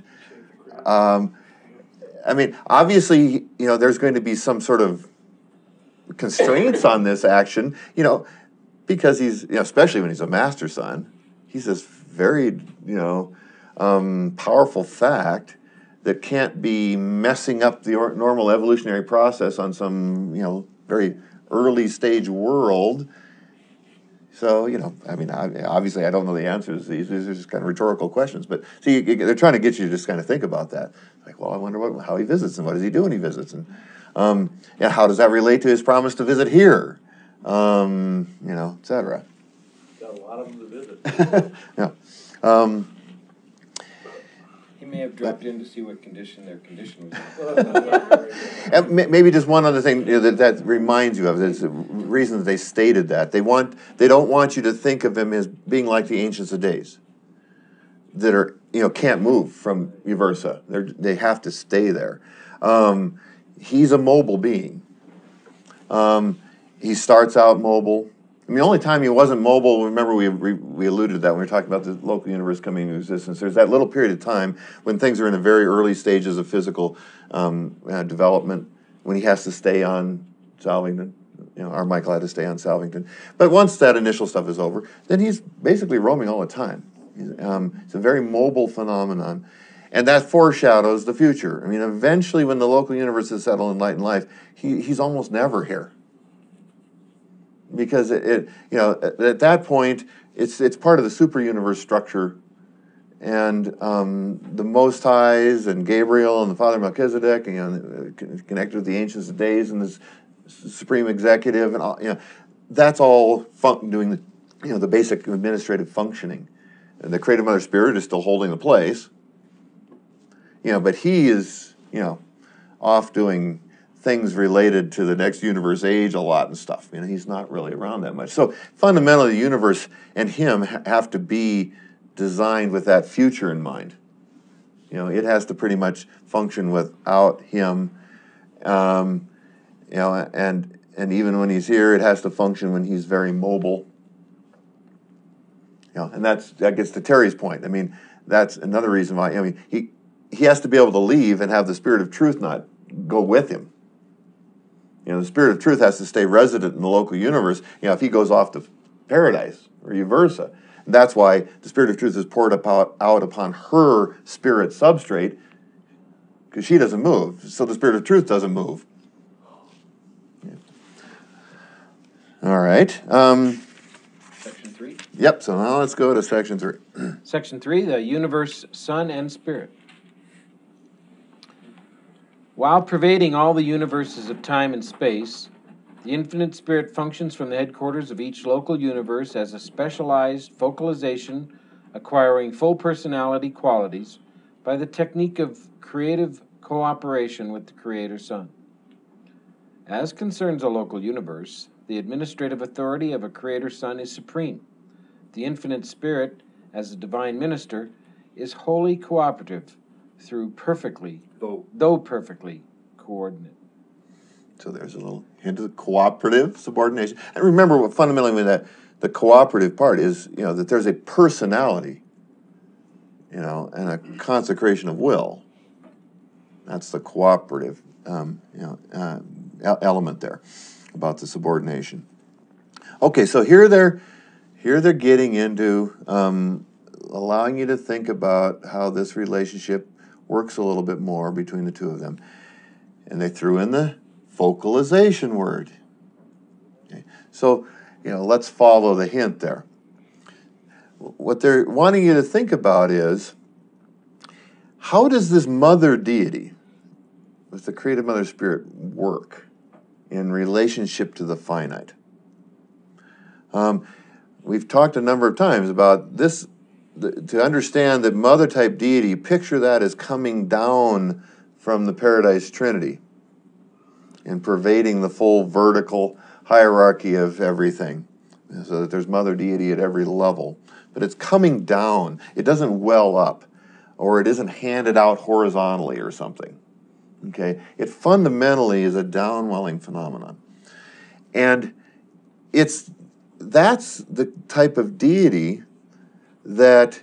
Obviously, there's going to be some sort of constraints on this action, because he's, especially when he's a master son, he's this very, powerful fact that can't be messing up the normal evolutionary process on some, very early stage world. So, obviously I don't know the answers. These are just kind of rhetorical questions. But see, they're trying to get you to just kind of think about that. Like, well, I wonder how he visits and what does he do when he visits? And how does that relate to his promise to visit here? Et cetera. Got a lot of them to visit. Yeah. He may have dropped in to see what condition their condition was in. And maybe just one other thing that reminds you of this, the reason that they stated that. They don't want you to think of him as being like the Ancients of Days that are, can't move from Uversa. They have to stay there. He's a mobile being. He starts out mobile. The only time he wasn't mobile, remember we alluded to that when we were talking about the local universe coming into existence. There's that little period of time when things are in the very early stages of physical development, when he has to stay on Salvington. our Michael had to stay on Salvington. But once that initial stuff is over, then he's basically roaming all the time. It's a very mobile phenomenon. And that foreshadows the future. I mean, eventually when the local universe is settled in light and life, he's almost never here. Because at that point, it's part of the super universe structure. And the Most Highs and Gabriel and the Father Melchizedek, connected with the Ancients of Days and this Supreme Executive, and all, that's all doing the basic administrative functioning. And the Creative Mother Spirit is still holding the place. But he is, off doing things related to the next universe age a lot and stuff. He's not really around that much. So fundamentally, the universe and him have to be designed with that future in mind. It has to pretty much function without him. And even when he's here, it has to function when he's very mobile. And that gets to Terry's point. I mean, that's another reason why. He has to be able to leave and have the Spirit of Truth not go with him. The Spirit of Truth has to stay resident in the local universe. If he goes off to paradise or vice versa. And that's why the Spirit of Truth is poured out upon her spirit substrate, because she doesn't move. So the Spirit of Truth doesn't move. All right. Section 3. Yep, so now let's go to section 3. Section 3, the universe, sun, and spirit. While pervading all the universes of time and space, the infinite spirit functions from the headquarters of each local universe as a specialized focalization acquiring full personality qualities by the technique of creative cooperation with the Creator Sun. As concerns a local universe, the administrative authority of a Creator Sun is supreme. The infinite spirit, as a divine minister, is wholly cooperative though perfectly coordinate. So there's a little hint of cooperative subordination. And remember what fundamentally the cooperative part is, that there's a personality, and a consecration of will. That's the cooperative, element there about the subordination. Okay, so here they're getting into allowing you to think about how this relationship works a little bit more between the two of them. And they threw in the focalization word. Okay. So, let's follow the hint there. What they're wanting you to think about is, how does this mother deity, with the Creative Mother Spirit, work in relationship to the finite? We've talked a number of times about this. To understand that mother-type deity, picture that as coming down from the Paradise Trinity and pervading the full vertical hierarchy of everything, so that there's mother deity at every level. But it's coming down. It doesn't well up, or it isn't handed out horizontally or something. Okay? It fundamentally is a downwelling phenomenon. And that's the type of deity that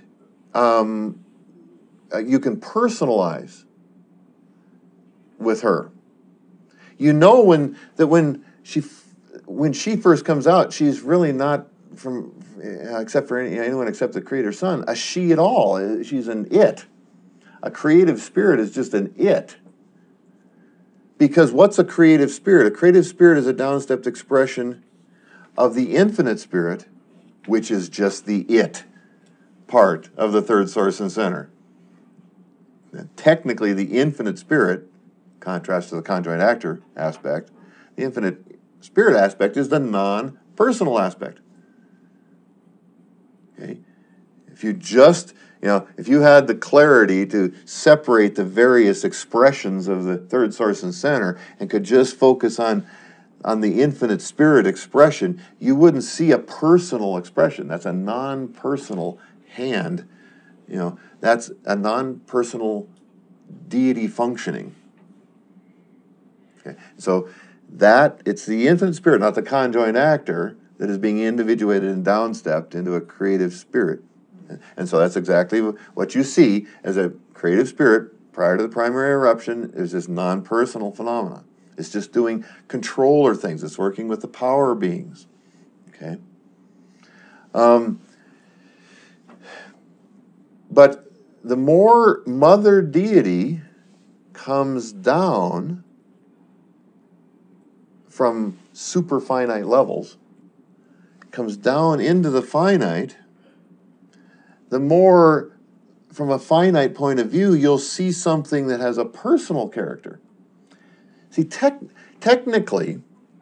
you can personalize with her. When she first comes out, she's really not except for anyone except the Creator Sun, a she at all. She's an it. A creative spirit is just an it. Because what's a creative spirit? A creative spirit is a downstepped expression of the infinite spirit, which is just the it part of the third source and center. And technically, the infinite spirit, contrast to the conjoint actor aspect, the infinite spirit aspect is the non-personal aspect. Okay? If you just, if you had the clarity to separate the various expressions of the third source and center and could just focus on the infinite spirit expression, you wouldn't see a personal expression. That's a non-personal hand. That's a non-personal deity functioning. Okay, so it's the infinite spirit, not the conjoint actor, that is being individuated and downstepped into a creative spirit. And so that's exactly what you see as a creative spirit prior to the primary eruption, is this non-personal phenomenon. It's just doing controller things. It's working with the power beings. Okay. But the more mother deity comes down from super finite levels, comes down into the finite, the more, from a finite point of view, you'll see something that has a personal character. See, technically,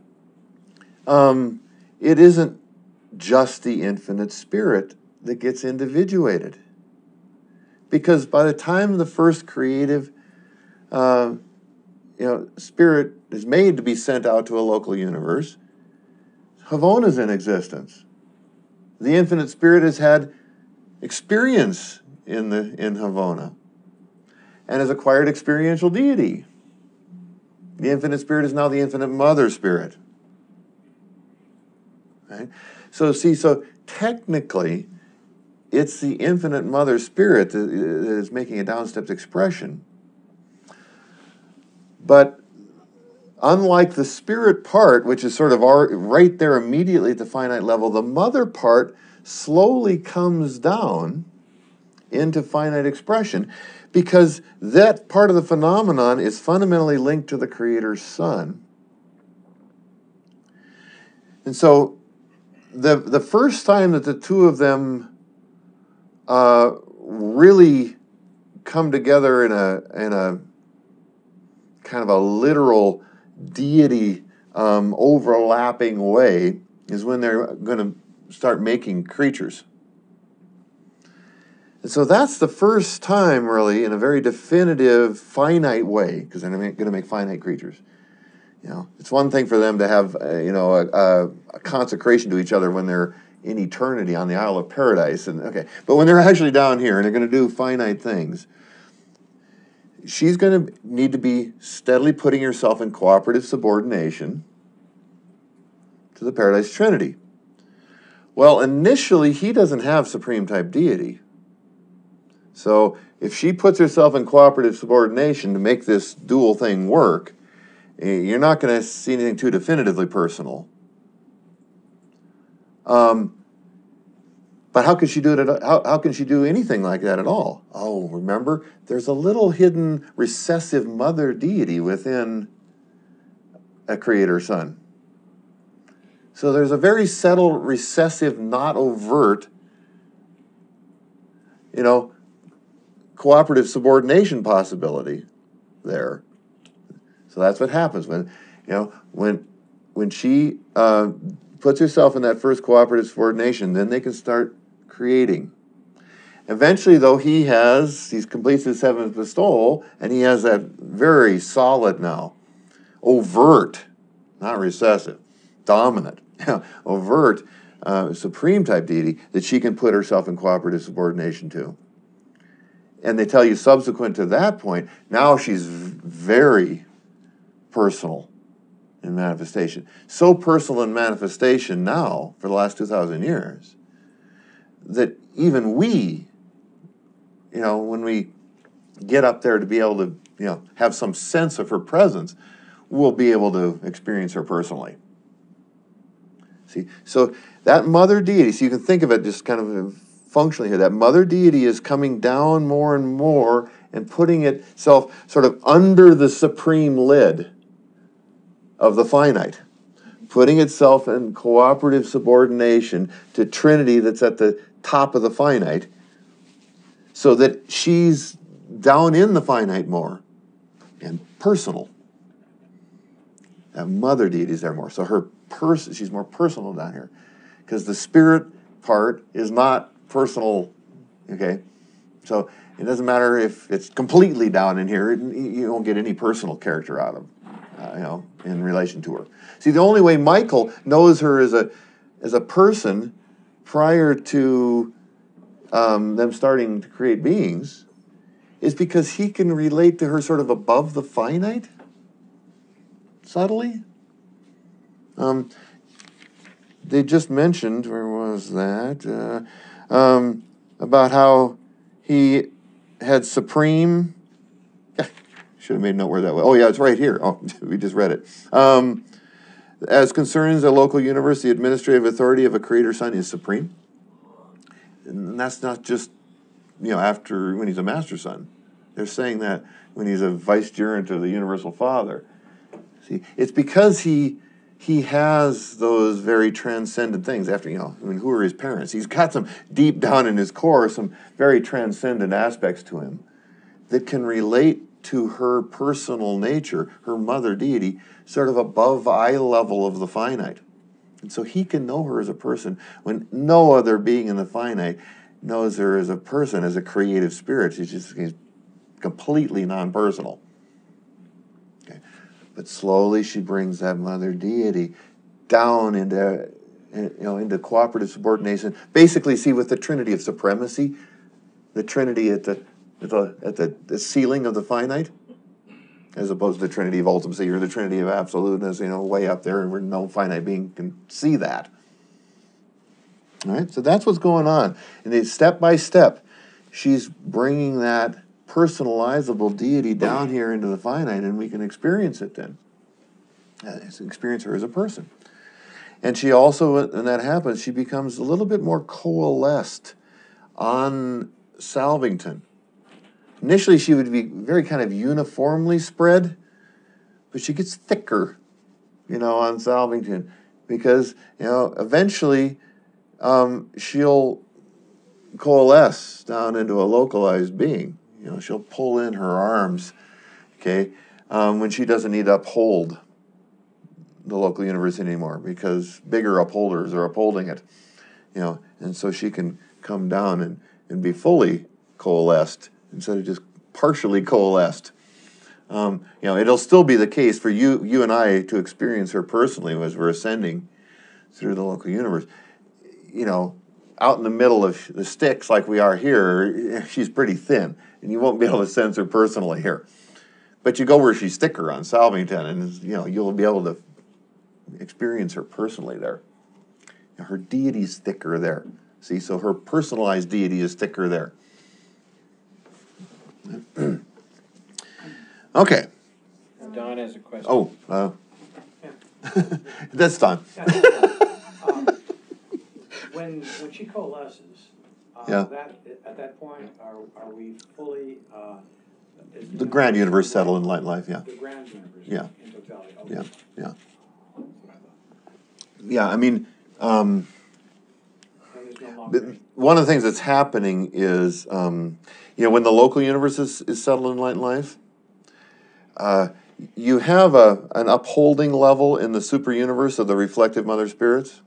it isn't just the infinite spirit that gets individuated. Because by the time the first creative spirit is made to be sent out to a local universe, Havona's in existence. The infinite spirit has had experience in Havona and has acquired experiential deity. The infinite spirit is now the infinite mother spirit. Right? So technically, it's the infinite mother spirit that is making a downstepped expression. But unlike the spirit part, which is sort of right there immediately at the finite level, the mother part slowly comes down into finite expression because that part of the phenomenon is fundamentally linked to the Creator's Son. And so the first time that the two of them really come together in a kind of a literal deity overlapping way is when they're going to start making creatures. And so that's the first time, really, in a very definitive, finite way, because they're going to make finite creatures. It's one thing for them to have, a consecration to each other when they're in eternity on the Isle of Paradise, but when they're actually down here and they're going to do finite things, she's going to need to be steadily putting herself in cooperative subordination to the Paradise Trinity. Well, initially, he doesn't have supreme type deity. So if she puts herself in cooperative subordination to make this dual thing work, you're not going to see anything too definitively personal. But how can she do it? How can she do anything like that at all? Oh, remember, there's a little hidden recessive mother deity within a Creator Son. So there's a very subtle recessive, not overt, cooperative subordination possibility there. So that's what happens when she puts herself in that first cooperative subordination, then they can start creating. Eventually, though, he completes his seventh bestowal, and he has that very solid now, overt, not recessive, dominant, overt, supreme type deity that she can put herself in cooperative subordination to. And they tell you subsequent to that point, now she's very personal in manifestation. So personal in manifestation now, for the last 2,000 years, that even we, when we get up there to be able to, have some sense of her presence, we'll be able to experience her personally. See, so that mother deity, so you can think of it just kind of functionally here, that mother deity is coming down more and more and putting itself sort of under the supreme lid of the finite, putting itself in cooperative subordination to Trinity that's at the top of the finite, so that she's down in the finite more and personal. That mother deity is there more. So she's more personal down here, because the spirit part is not personal. Okay, so it doesn't matter if it's completely down in here; you won't get any personal character out of, in relation to her. See, the only way Michael knows her as a person prior to them starting to create beings is because he can relate to her sort of above the finite, subtly. They just mentioned, where was that? About how he had supreme, Should have made a note where that was. Oh, yeah, it's right here. Oh, we just read it. As concerns a local universe, the administrative authority of a creator son is supreme. And that's not just, after when he's a master son. They're saying that when he's a vicegerent of the universal father. See, it's because he has those very transcendent things. After, who are his parents? He's got some deep down in his core, some very transcendent aspects to him that can relate to her personal nature, her mother deity, sort of above eye level of the finite. And so he can know her as a person when no other being in the finite knows her as a person, as a creative spirit. He's completely non-personal. Okay. But slowly she brings that mother deity down into cooperative subordination. Basically, see, with the trinity of supremacy, the trinity at the ceiling of the finite, as opposed to the trinity of ultimacy or the trinity of absoluteness, way up there where no finite being can see that. All right, so that's what's going on. And step by step, she's bringing that personalizable deity down here into the finite, and we can experience it then. Experience her as a person. And she also, when that happens, she becomes a little bit more coalesced on Salvington. Initially, she would be very kind of uniformly spread, but she gets thicker, on Salvington, because, eventually she'll coalesce down into a localized being. She'll pull in her arms, okay, when she doesn't need to uphold the local universe anymore, because bigger upholders are upholding it, and so she can come down and be fully coalesced instead of just partially coalesced. It'll still be the case for you and I to experience her personally as we're ascending through the local universe. Out in the middle of the sticks like we are here, she's pretty thin, and you won't be able to sense her personally here. But you go where she's thicker on Salvington, and you'll be able to experience her personally there. Her deity's thicker there. See, so her personalized deity is thicker there. Okay. Don has a question. Oh, that's Don. When she coalesces, Yeah. at that point, are we fully? The grand universe settle in light life, yeah. The grand universe. Yeah. In totality. Okay. Yeah. Yeah, I mean, And there's no longer. one of the things that's happening is, when the local universe is settled in light and life, you have an upholding level in the super universe of the reflective mother spirits.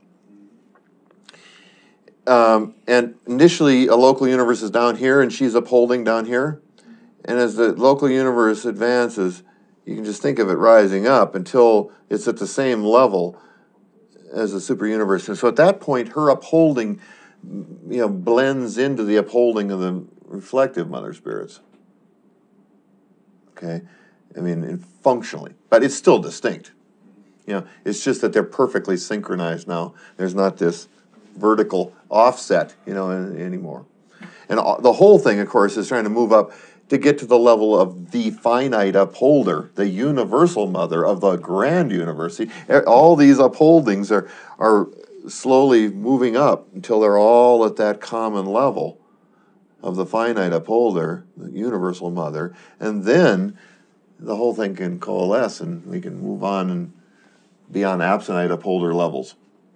And initially, a local universe is down here, and she's upholding down here. And as the local universe advances, you can just think of it rising up until it's at the same level as the super universe. And so at that point, her upholding, blends into the upholding of the reflective mother spirits. Okay? I mean, functionally. But it's still distinct. It's just that they're perfectly synchronized now. There's not this vertical offset, anymore. And the whole thing, of course, is trying to move up to get to the level of the finite upholder, the universal mother of the grand universe. See, all these upholdings are slowly moving up until they're all at that common level of the finite upholder, the universal mother, and then the whole thing can coalesce and we can move on and be on absentite upholder levels.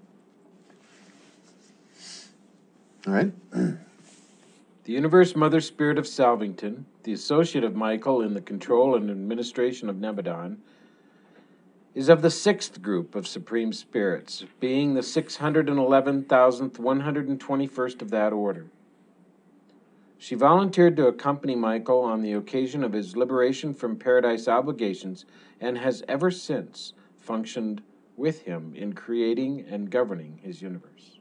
All right? The Universe Mother Spirit of Salvington, the associate of Michael in the control and administration of Nebadon, is of the sixth group of supreme spirits, being the 611,121st of that order. She volunteered to accompany Michael on the occasion of his liberation from paradise obligations and has ever since functioned with him in creating and governing his universe.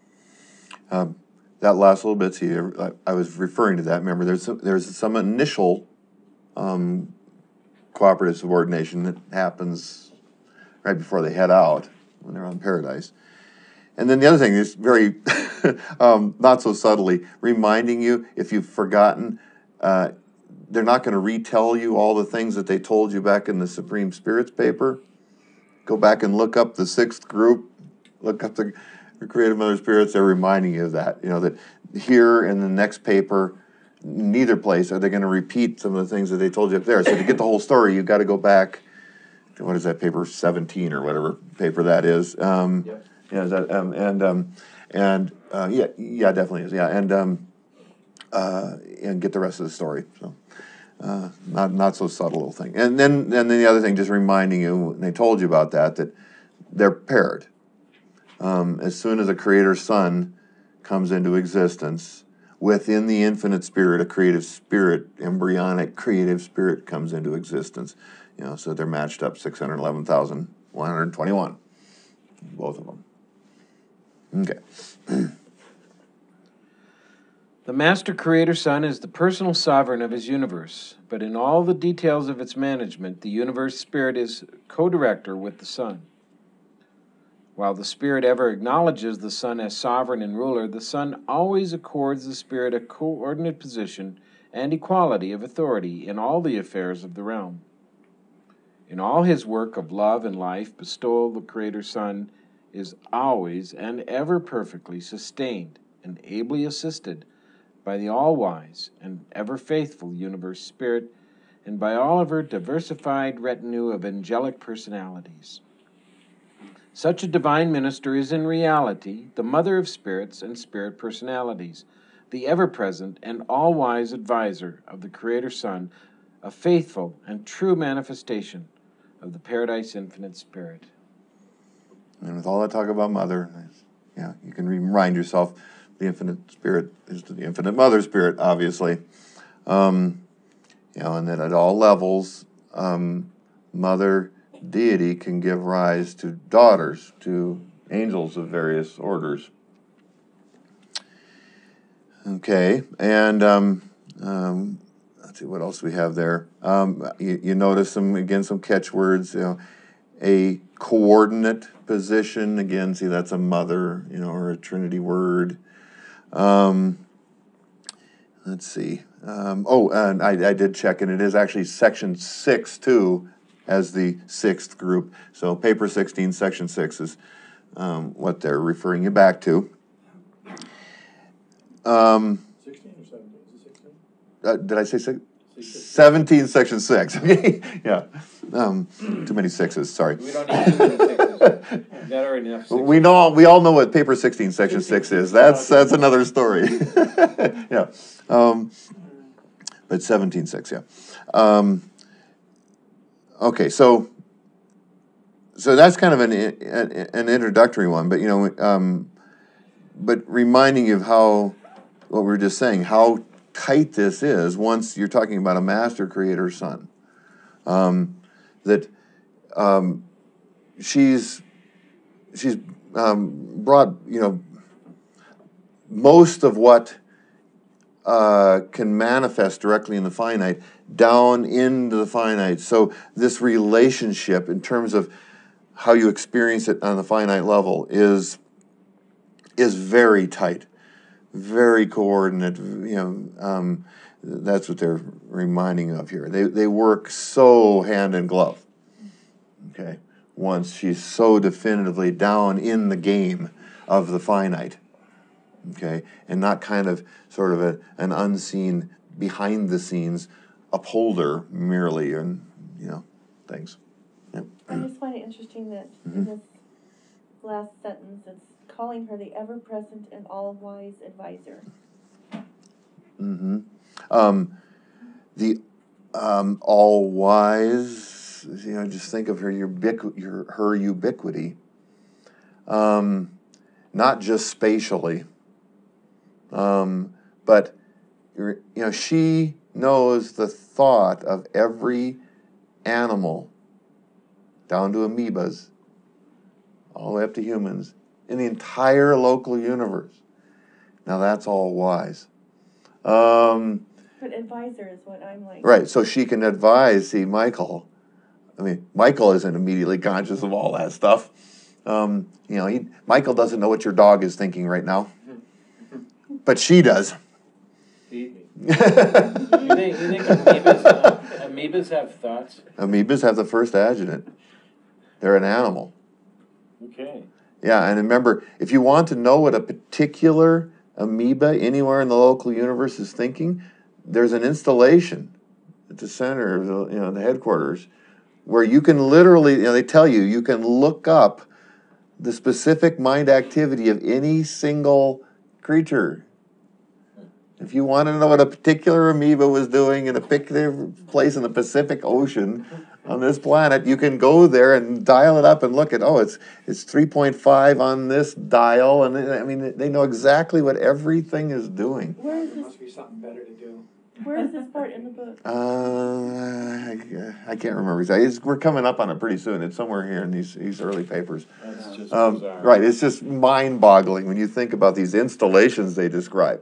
That last little bit, see, I was referring to that. Remember, there's some initial cooperative subordination that happens right before they head out when they're on paradise. And then the other thing is very, not so subtly, reminding you, if you've forgotten, they're not going to retell you all the things that they told you back in the Supreme Spirits paper. Go back and look up the sixth group. Look up the Creative Mother Spirits. They're reminding you of that. You know, that here in the next paper, neither place are they going to repeat some of the things that they told you up there. So to get the whole story, you've got to go back to, what is that, paper 17 or whatever paper that is. Yep. Yeah, is that, yeah, definitely is. Yeah, and get the rest of the story. So, not so subtle little thing. And then the other thing, just reminding you, and they told you about that they're paired. As soon as a Creator Son comes into existence, within the infinite spirit, a creative spirit, embryonic creative spirit comes into existence. You know, so they're matched up 611,121, both of them. Okay. The Master Creator Son is the personal sovereign of his universe, but in all the details of its management, the universe spirit is co-director with the Son. While the Spirit ever acknowledges the Son as sovereign and ruler, the Son always accords the Spirit a coordinate position and equality of authority in all the affairs of the realm. In all his work of love and life, bestowal, the Creator Son is always and ever perfectly sustained and ably assisted by the all-wise and ever-faithful Universe Spirit and by all of her diversified retinue of angelic personalities. Such a divine minister is in reality the mother of spirits and spirit personalities, the ever-present and all-wise advisor of the Creator Son, a faithful and true manifestation of the Paradise Infinite Spirit. And with all that talk about Mother, yeah, you can remind yourself the Infinite Spirit is the Infinite Mother Spirit, obviously. You know, and that at all levels, Mother Deity can give rise to daughters, to angels of various orders. Okay, and let's see what else we have there. You notice some catchwords. You know, a coordinate position. Again, see, that's a mother, you know, or a Trinity word. Let's see. And I did check, and it is actually section 6 too, as the sixth group. So paper 16, section 6 is what they're referring you back to. 16 or 17? Is it 16? Did I say 6? 17, section 6. Okay, yeah. Too many sixes. Sorry. We don't need too many sixes. That already enough sixes. We all know what paper 16, section 6 is. That's another story. Yeah. But 17.6, yeah. Okay, so that's kind of an introductory one, but you know, but reminding you of what we were just saying, how tight this is once you're talking about a Master Creator Son. That she's brought, you know, most of what can manifest directly in the finite down into the finite. So this relationship in terms of how you experience it on the finite level is very tight, very coordinate. You know, that's what they're reminding of here. They work so hand in glove. Okay, once she's so definitively down in the game of the finite. Okay, and not kind of sort of an unseen, behind the scenes upholder merely, and you know, things. Yep. I just find it interesting that in this last sentence, it's calling her the ever-present and all-wise advisor. Mm-hmm. The all-wise, you know, just think of her ubiquity, not just spatially, but you know, she knows the thought of every animal, down to amoebas, all the way up to humans, in the entire local universe. Now that's all wise. But advisor is what I'm like. Right, so she can advise, see, Michael. I mean, Michael isn't immediately conscious of all that stuff. You know, Michael doesn't know what your dog is thinking right now. But she does. Feed me. You think amoebas have thoughts? Amoebas have the first adjutant. They're an animal. Okay. Yeah, and remember, if you want to know what a particular amoeba anywhere in the local universe is thinking, there's an installation at the center of the headquarters where you can literally, they tell you, you can look up the specific mind activity of any single creature. If you want to know what a particular amoeba was doing in a particular place in the Pacific Ocean on this planet, you can go there and dial it up and look at, it's 3.5 on this dial, and I mean, they know exactly what everything is doing. Where is There this? must be something better to do. Where is this part in the book? I can't remember exactly. We're coming up on it pretty soon. It's somewhere here in these early papers. That's just bizarre. Right, it's just mind-boggling when you think about these installations they describe.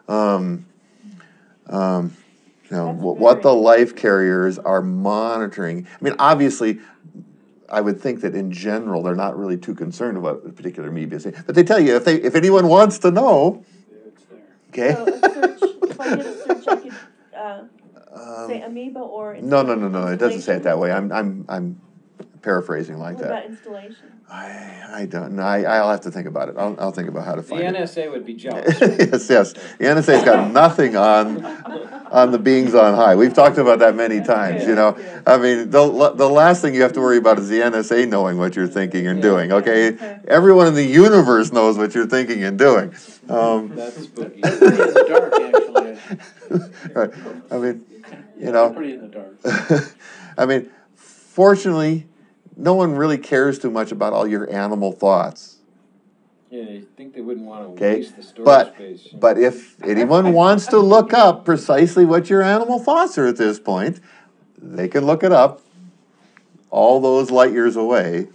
What the life carriers are monitoring. I mean, obviously, I would think that in general they're not really too concerned about what a particular amoeba is saying. But they tell you if anyone wants to know, It's there. okay. So a search, if I did a search, I could say amoeba or No. It doesn't say it that way. I'm paraphrasing like What that. about installation? I don't know. I'll have to think about it. I'll think about how to The find it. NSA would be jealous. Yes. The NSA's got nothing on the beings on high. We've talked about that many times, I mean, the last thing you have to worry about is the NSA knowing what you're thinking and doing, okay? Everyone in the universe knows what you're thinking and doing. That's spooky. Pretty in the dark, actually. Right. I mean, Pretty in the dark. I mean, fortunately, no one really cares too much about all your animal thoughts. Yeah, I think they wouldn't want to Okay, waste the storage but space. but if anyone wants to look up precisely what your animal thoughts are at this point, they can look it up. All those light years away.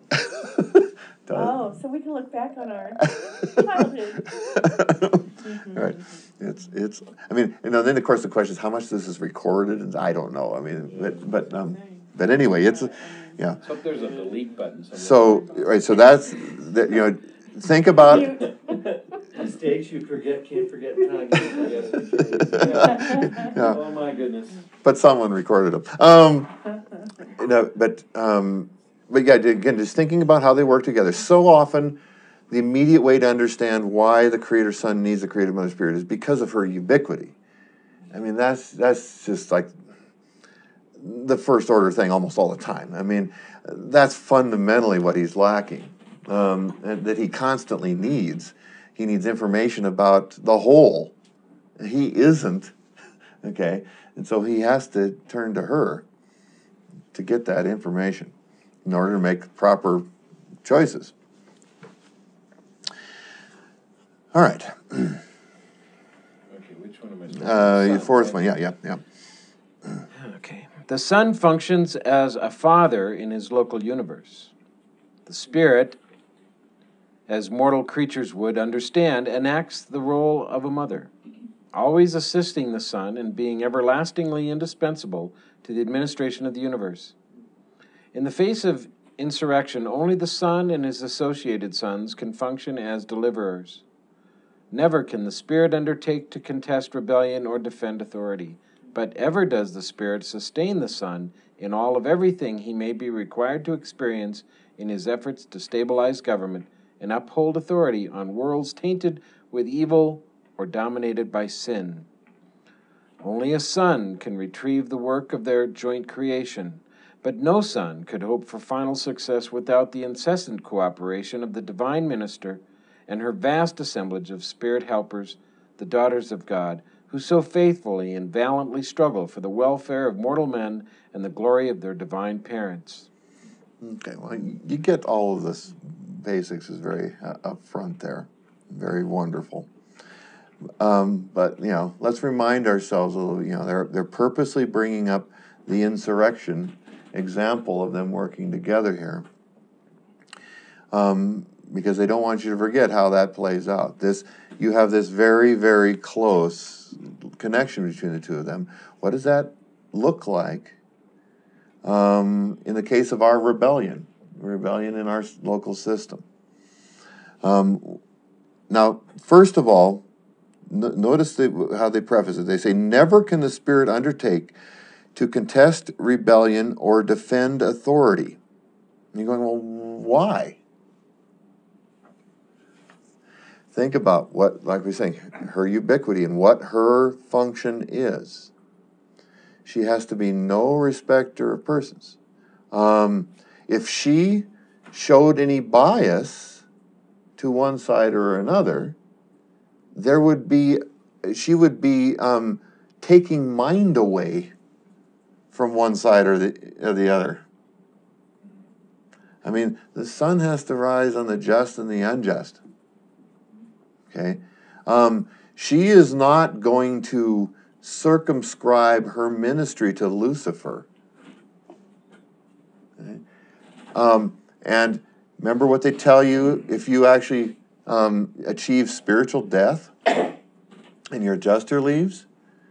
Oh, so we can look back on our childhood. Right. It's. I mean, then of course the question is how much this is recorded, and I don't know. I mean, but anyway, it's yeah. So there's a delete button somewhere. So right. So that's that. Think about. Mistakes you forget, can't forget time, you forget it. Yeah. Oh my goodness. But someone recorded them. But yeah, again, just thinking about how they work together. So often, the immediate way to understand why the Creator Son needs the Creator Mother Spirit is because of her ubiquity. I mean, that's just like the first order thing almost all the time. I mean, that's fundamentally what he's lacking, and that he constantly needs. He needs information about the whole. He isn't, okay? And so he has to turn to her to get that information in order to make proper choices. All right. Okay, which one am I supposed to Your Son, fourth right? one, yeah. Okay. The Son functions as a father in his local universe. The Spirit, as mortal creatures would understand, enacts the role of a mother, always assisting the Son and being everlastingly indispensable to the administration of the universe. In the face of insurrection, only the Son and his associated sons can function as deliverers. Never can the Spirit undertake to contest rebellion or defend authority, but ever does the Spirit sustain the Son in all of everything he may be required to experience in his efforts to stabilize government and uphold authority on worlds tainted with evil or dominated by sin. Only a son can retrieve the work of their joint creation, but no son could hope for final success without the incessant cooperation of the divine minister and her vast assemblage of spirit helpers, the daughters of God, who so faithfully and valiantly struggle for the welfare of mortal men and the glory of their divine parents. Okay, well, you get all of this basics is very up front there. Very wonderful. But, let's remind ourselves a little, they're purposely bringing up the insurrection example of them working together here. Because they don't want you to forget how that plays out. You have this very, very close connection between the two of them. What does that look like in the case of our rebellion in our local system? Now, first of all, notice how they preface it. They say, never can the Spirit undertake to contest rebellion or defend authority. And you're going, well, why? Think about what, like we were saying, her ubiquity and what her function is. She has to be no respecter of persons. If she showed any bias to one side or another, she would be taking mind away from one side or the other. I mean, the sun has to rise on the just and the unjust. Okay? She is not going to circumscribe her ministry to Lucifer. Okay? And remember what they tell you if you actually achieve spiritual death and your adjuster leaves?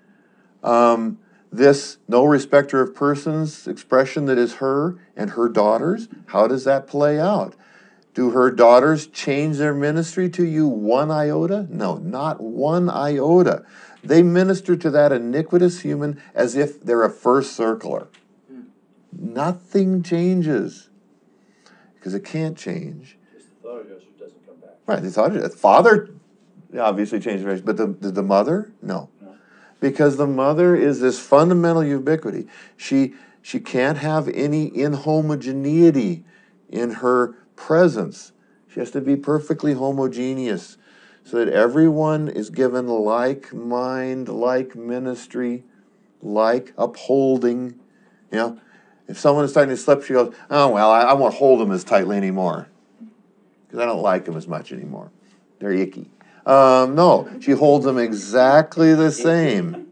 This no respecter of persons expression that is her and her daughters, how does that play out? Do her daughters change their ministry to you one iota? No, not one iota. They minister to that iniquitous human as if they're a first circler. Nothing changes. Because it can't change. Just the thought adjuster doesn't come back. Right, the thought father obviously changed the but the mother? No. Because the mother is this fundamental ubiquity. She can't have any inhomogeneity in her presence. She has to be perfectly homogeneous so that everyone is given like mind, like ministry, like upholding. You know, if someone is starting to slip, she goes, oh, well, I won't hold them as tightly anymore because I don't like them as much anymore. They're icky. No, she holds them exactly the same.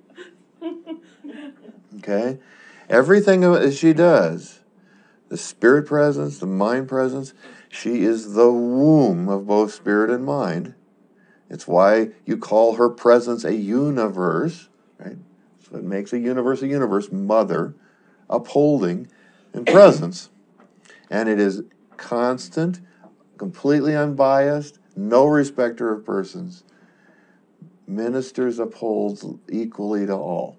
Okay? Everything she does, the spirit presence, the mind presence, she is the womb of both spirit and mind. It's why you call her presence a universe, right? So it makes a universe, mother, upholding, and presence. And it is constant, completely unbiased, no respecter of persons, ministers, upholds equally to all.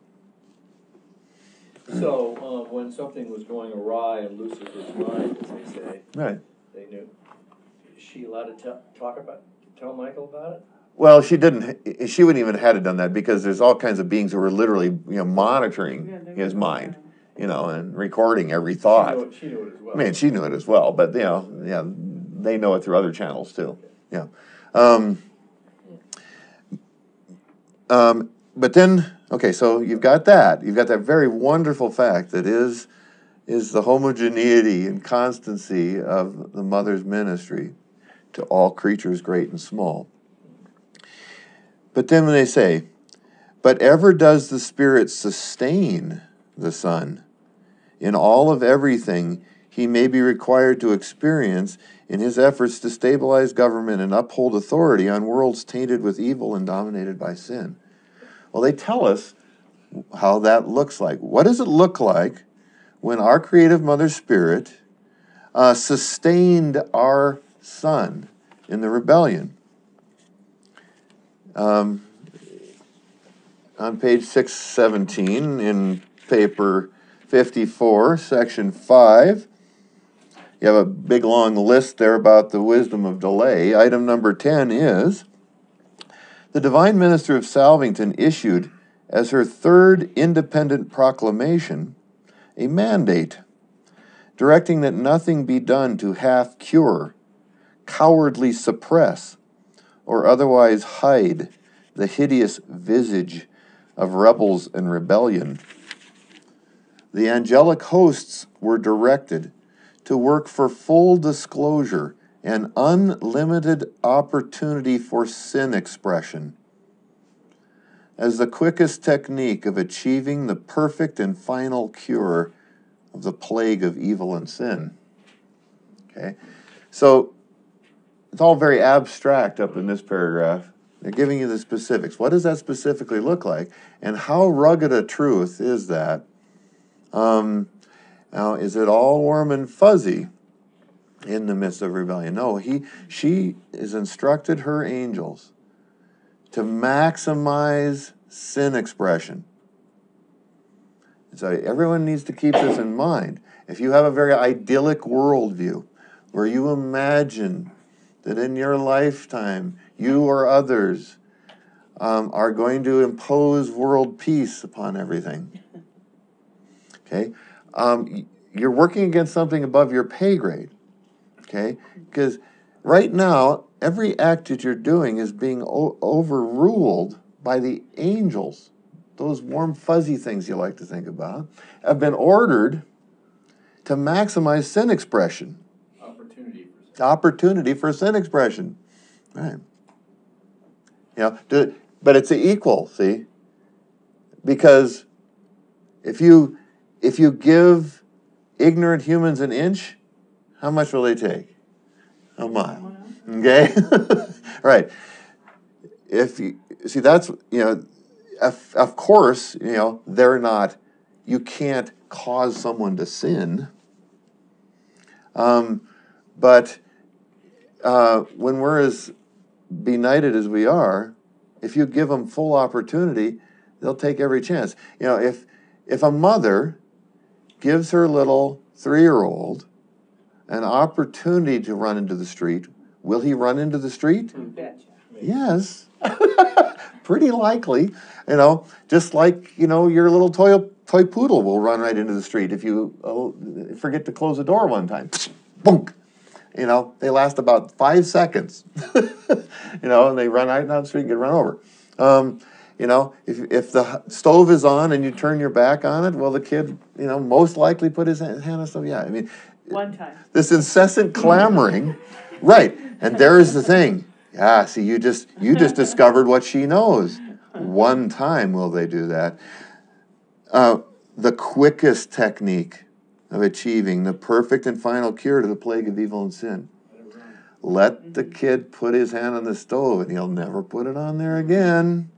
So when something was going awry in Lucifer's mind, as they say, Right. they knew. Is she allowed to tell Michael about it? Well, she didn't. She wouldn't even have done that because there's all kinds of beings who are literally, monitoring his mind, and recording every thought. She knew it as well. I mean, she knew it as well, but they know it through other channels too. Yeah. But then, okay, so you've got that. You've got that very wonderful fact that is the homogeneity and constancy of the mother's ministry to all creatures, great and small. But then when they say, but ever does the Spirit sustain the Son, in all of everything he may be required to experience in his efforts to stabilize government and uphold authority on worlds tainted with evil and dominated by sin. Well, they tell us how that looks like. What does it look like when our creative Mother Spirit sustained our Son in the rebellion? On page 617 in paper 54, section 5, you have a big long list there about the wisdom of delay. Item number 10 is, the Divine Minister of Salvington issued, as her third independent proclamation, a mandate directing that nothing be done to half cure, cowardly suppress, or otherwise hide the hideous visage of rebels and rebellion. The angelic hosts were directed to work for full disclosure and unlimited opportunity for sin expression as the quickest technique of achieving the perfect and final cure of the plague of evil and sin. Okay? So, it's all very abstract up in this paragraph. They're giving you the specifics. What does that specifically look like? And how rugged a truth is that? Now, is it all warm and fuzzy in the midst of rebellion? No, she has instructed her angels to maximize sin expression. So everyone needs to keep this in mind. If you have a very idyllic worldview, where you imagine that in your lifetime, you or others are going to impose world peace upon everything, okay? You're working against something above your pay grade, okay? Because right now, every act that you're doing is being overruled by the angels. Those warm, fuzzy things you like to think about have been ordered to maximize sin expression. Opportunity for sin expression. Right. You know, but it's equal, see? Because if you give ignorant humans an inch, how much will they take? A mile. Okay? Right. If you see, that's, you know, of course, you know, they're not, you can't cause someone to sin. But when we're as benighted as we are, if you give them full opportunity, they'll take every chance. You know, if a mother gives her little 3-year-old an opportunity to run into the street, will he run into the street? Betcha. Yes. Pretty likely. You know, just like, you know, your little toy poodle will run right into the street if you forget to close the door one time. Boom. You know, they last about 5 seconds. You know, and they run right down the street and get run over. You know, if the stove is on and you turn your back on it, well, the kid, you know, most likely put his hand on the stove. Yeah, I mean, One time. this incessant clamoring, right? And there is the thing. Yeah, see, you just discovered what she knows. One time will they do that. The quickest technique of achieving the perfect and final cure to the plague of evil and sin. Let the kid put his hand on the stove and he'll never put it on there again.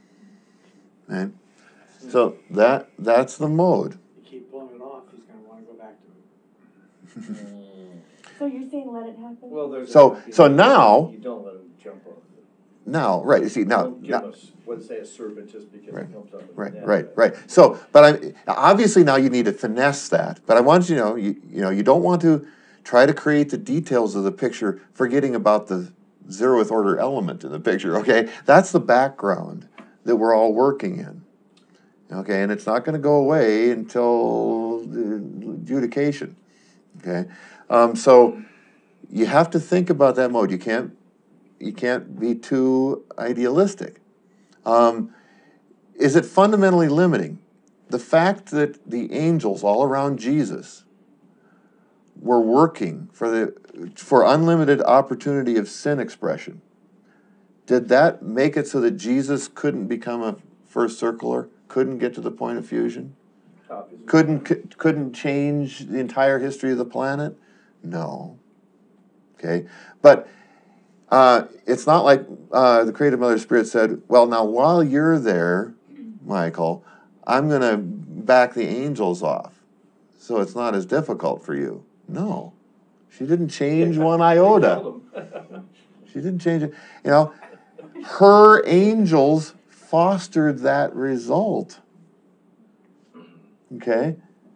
Right? So that's the mode. You keep blowing it off, he's going to want to go back to it. So you're saying let it happen? Well, there's So now, you don't let them jump on it. now, right, you see, now, Don't give us, let's say, a serpent just because it comes up with a net. Right. So, but obviously now you need to finesse that. But I want you to know, you don't want to try to create the details of the picture, forgetting about the zeroth order element in the picture. Okay, that's the background that we're all working in. Okay, and it's not going to go away until the adjudication. Okay, so you have to think about that mode. You can't be too idealistic. Is it fundamentally limiting? The fact that the angels all around Jesus were working for unlimited opportunity of sin expression, did that make it so that Jesus couldn't become a first circler, couldn't get to the point of fusion, couldn't change the entire history of the planet? No. Okay, but it's not like the Creative Mother Spirit said, well, now while you're there, Michael, I'm going to back the angels off, so it's not as difficult for you. No. She didn't change one iota. She didn't change it. You know, her angels fostered that result. Okay?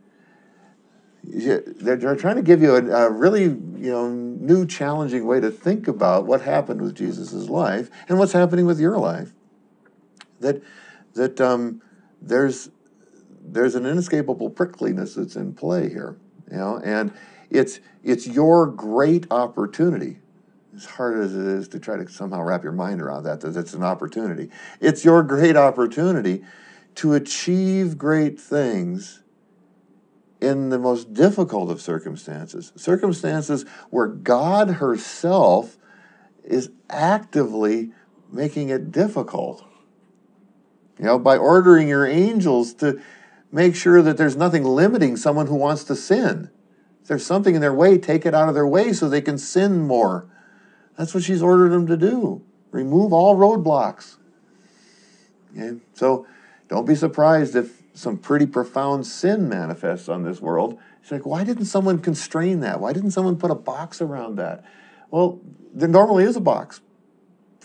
They're trying to give you a really, new, challenging way to think about what happened with Jesus' life and what's happening with your life. That there's an inescapable prickliness that's in play here, and it's your great opportunity. As hard as it is to try to somehow wrap your mind around that it's an opportunity. It's your great opportunity to achieve great things in the most difficult of circumstances where God herself is actively making it difficult. By ordering your angels to make sure that there's nothing limiting someone who wants to sin. If there's something in their way, take it out of their way so they can sin more. That's what she's ordered them to do. Remove all roadblocks. Okay? So don't be surprised if some pretty profound sin manifests on this world. It's like, why didn't someone constrain that? Why didn't someone put a box around that? Well, there normally is a box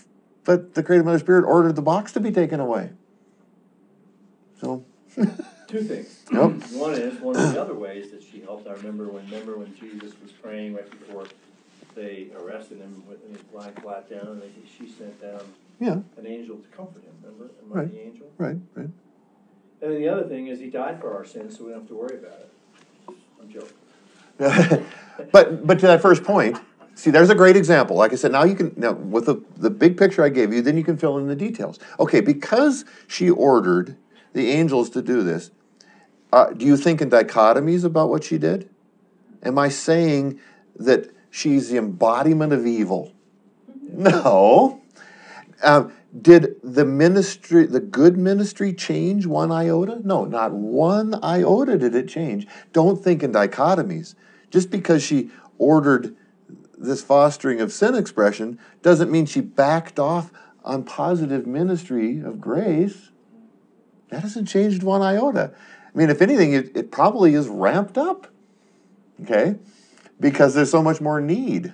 but the creative mother spirit ordered the box to be taken away. So, Two things. Yep. One of the other ways that she helped. I remember when Jesus was praying right before they arrested him and he was lying flat down, and she sent down an angel to comfort him. Remember, a mighty angel. Right. And then the other thing is he died for our sins, so we don't have to worry about it. I'm joking. but to that first point, see, there's a great example. Like I said, now with the big picture I gave you, then you can fill in the details. Okay, because she ordered the angels to do this, do you think in dichotomies about what she did? Am I saying that she's the embodiment of evil? No. Did the good ministry change one iota? No, not one iota did it change. Don't think in dichotomies. Just because she ordered this fostering of sin expression doesn't mean she backed off on positive ministry of grace. That hasn't changed one iota. I mean, if anything, it probably is ramped up, okay? Because there's so much more need.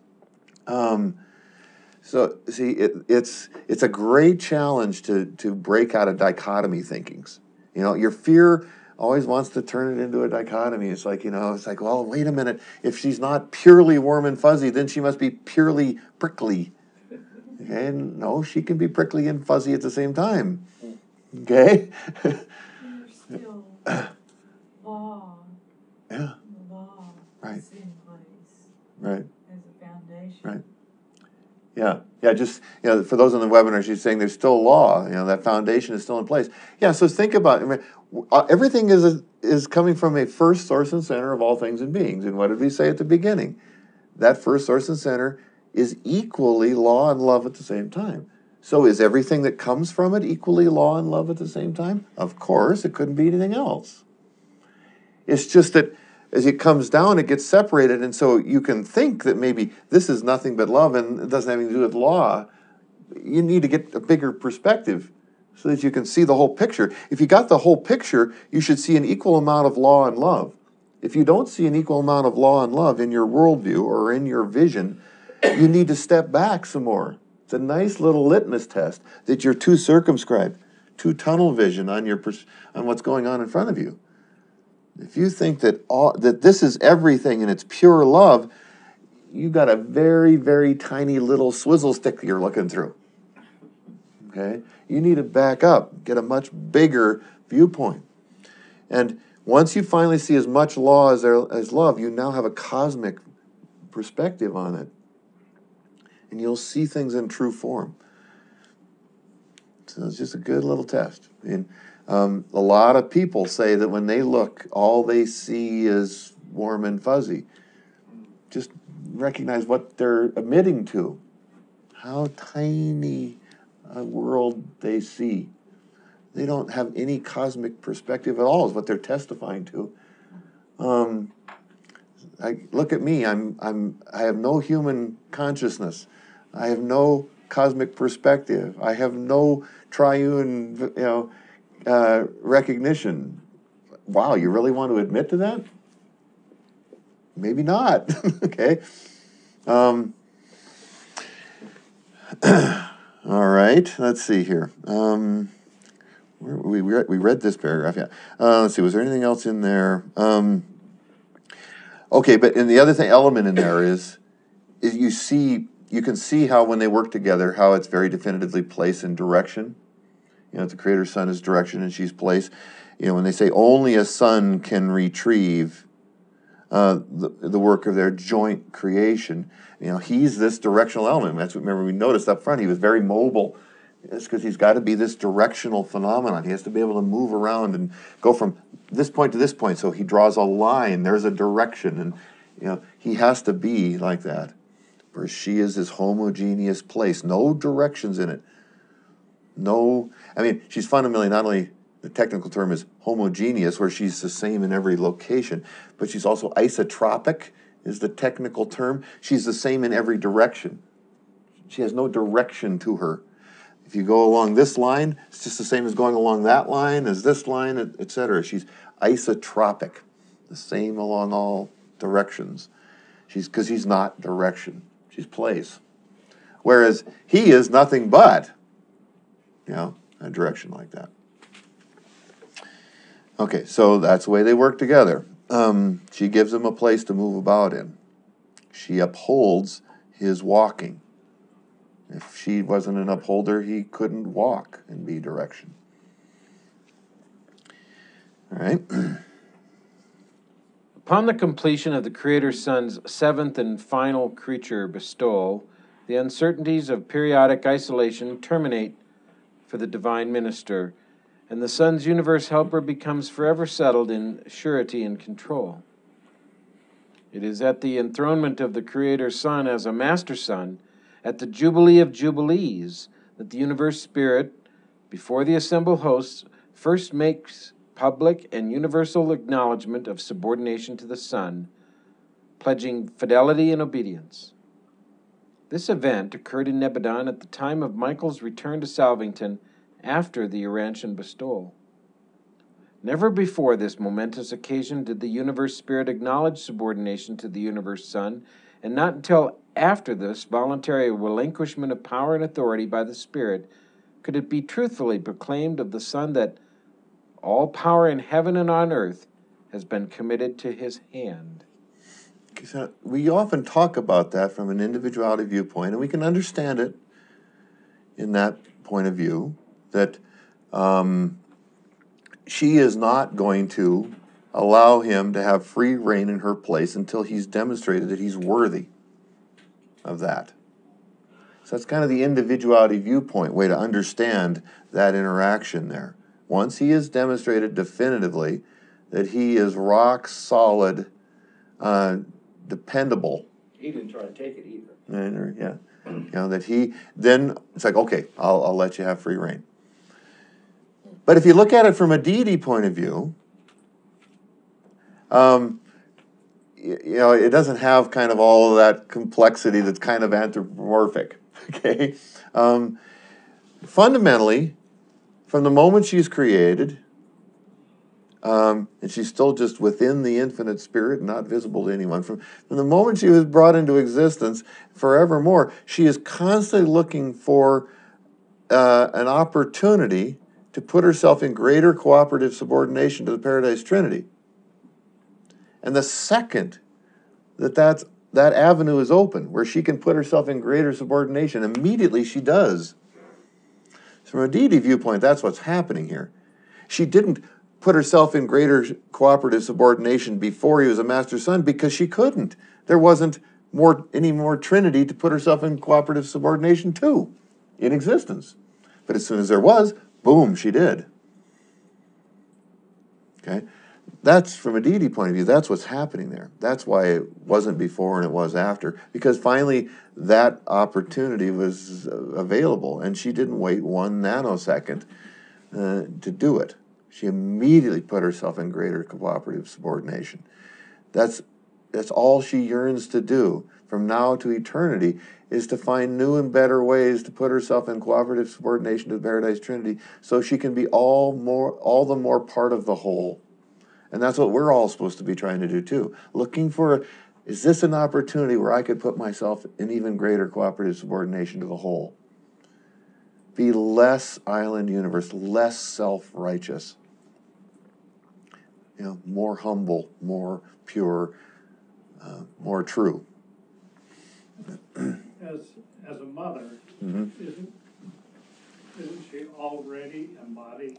So, see, it's a great challenge to break out of dichotomy thinkings. You know, your fear always wants to turn it into a dichotomy. It's like, well, wait a minute. If she's not purely warm and fuzzy, then she must be purely prickly. Okay? No, she can be prickly and fuzzy at the same time. Okay? There's still law. Yeah. The law Right. is in place Right. as a foundation. Right. Yeah. Just for those on the webinar, she's saying there's still law. That foundation is still in place. Yeah. So think about it. Everything is coming from a first source and center of all things and beings. And what did we say at the beginning? That first source and center is equally law and love at the same time. So is everything that comes from it equally law and love at the same time? Of course, it couldn't be anything else. It's just that as it comes down, it gets separated, and so you can think that maybe this is nothing but love and it doesn't have anything to do with law. You need to get a bigger perspective so that you can see the whole picture. If you got the whole picture, you should see an equal amount of law and love. If you don't see an equal amount of law and love in your worldview or in your vision, you need to step back some more. It's a nice little litmus test that you're too circumscribed, too tunnel vision on what's going on in front of you. If you think that this is everything and it's pure love, you got a very, very tiny little swizzle stick you're looking through. Okay? You need to back up, get a much bigger viewpoint. And once you finally see as much law as love, you now have a cosmic perspective on it. And you'll see things in true form. So it's just a good little test. And a lot of people say that when they look, all they see is warm and fuzzy. Just recognize what they're admitting to. How tiny a world they see. They don't have any cosmic perspective at all, is what they're testifying to. Look at me. I have no human consciousness. I have no cosmic perspective. I have no triune, recognition. Wow, you really want to admit to that? Maybe not. Okay. All right. Let's see here. We read this paragraph. Yeah. Let's see. Was there anything else in there? Okay, but the other element in there is you can see how when they work together, how it's very definitively place and direction. The Creator's Son is direction and she's place. When they say only a son can retrieve the work of their joint creation, he's this directional element. That's what, remember, we noticed up front, he was very mobile. It's because he's got to be this directional phenomenon. He has to be able to move around and go from this point to this point. So he draws a line. There's a direction. And, he has to be like that. For she is this homogeneous place. No directions in it. She's fundamentally not only, the technical term is homogeneous, where she's the same in every location, but she's also isotropic, is the technical term. She's the same in every direction. She has no direction to her. If you go along this line, it's just the same as going along that line, as this line, etc. She's isotropic, the same along all directions. Because she's not direction. She's place. Whereas he is nothing but, a direction like that. Okay, so that's the way they work together. She gives him a place to move about in. She upholds his walking. If she wasn't an upholder, he couldn't walk and be direction. All right. Upon the completion of the Creator's Son's seventh and final creature bestowal, the uncertainties of periodic isolation terminate for the divine minister, and the Son's universe helper becomes forever settled in surety and control. It is at the enthronement of the Creator's Son as a Master Son, at the Jubilee of Jubilees, that the universe spirit, before the assembled hosts, first makes public and universal acknowledgement of subordination to the Son, pledging fidelity and obedience. This event occurred in Nebadon at the time of Michael's return to Salvington after the Urantian bestowal. Never before this momentous occasion did the universe spirit acknowledge subordination to the universe Son, and not until after this voluntary relinquishment of power and authority by the Spirit could it be truthfully proclaimed of the Son that all power in heaven and on earth has been committed to his hand. So we often talk about that from an individuality viewpoint, and we can understand it in that point of view, that she is not going to allow him to have free reign in her place until he's demonstrated that he's worthy of that. So that's kind of the individuality viewpoint, way to understand that interaction there. Once he has demonstrated definitively that he is rock solid, dependable. He didn't try to take it either. Yeah. That he, then it's like, okay, I'll let you have free reign. But if you look at it from a deity point of view, it doesn't have kind of all of that complexity that's kind of anthropomorphic. Okay? Fundamentally, from the moment she's created, and she's still just within the infinite spirit, not visible to anyone, from the moment she was brought into existence, forevermore, she is constantly looking for an opportunity to put herself in greater cooperative subordination to the Paradise Trinity. And the second that avenue is open, where she can put herself in greater subordination, immediately she does. So from a deity viewpoint, that's what's happening here. She didn't put herself in greater cooperative subordination before he was a Master Son because she couldn't. There wasn't any more Trinity to put herself in cooperative subordination to in existence. But as soon as there was, boom, she did. Okay? That's, from a deity point of view, that's what's happening there. That's why it wasn't before and it was after, because finally that opportunity was available, and she didn't wait 1 nanosecond to do it. She immediately put herself in greater cooperative subordination. That's all she yearns to do from now to eternity, is to find new and better ways to put herself in cooperative subordination to the Paradise Trinity so she can be all the more part of the whole. And that's what we're all supposed to be trying to do too. Looking for, is this an opportunity where I could put myself in even greater cooperative subordination to the whole? Be less island universe, less self-righteous. More humble, more pure, more true. As a mother, isn't she already embodied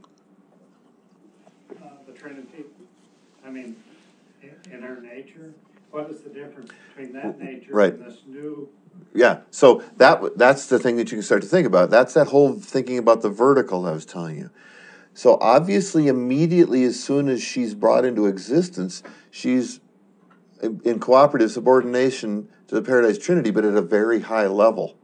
the Trinity? I mean, in her nature, what is the difference between that nature and this new? Yeah, so that's the thing that you can start to think about. That's that whole thinking about the vertical I was telling you. So obviously, immediately as soon as she's brought into existence, she's in cooperative subordination to the Paradise Trinity, but at a very high level.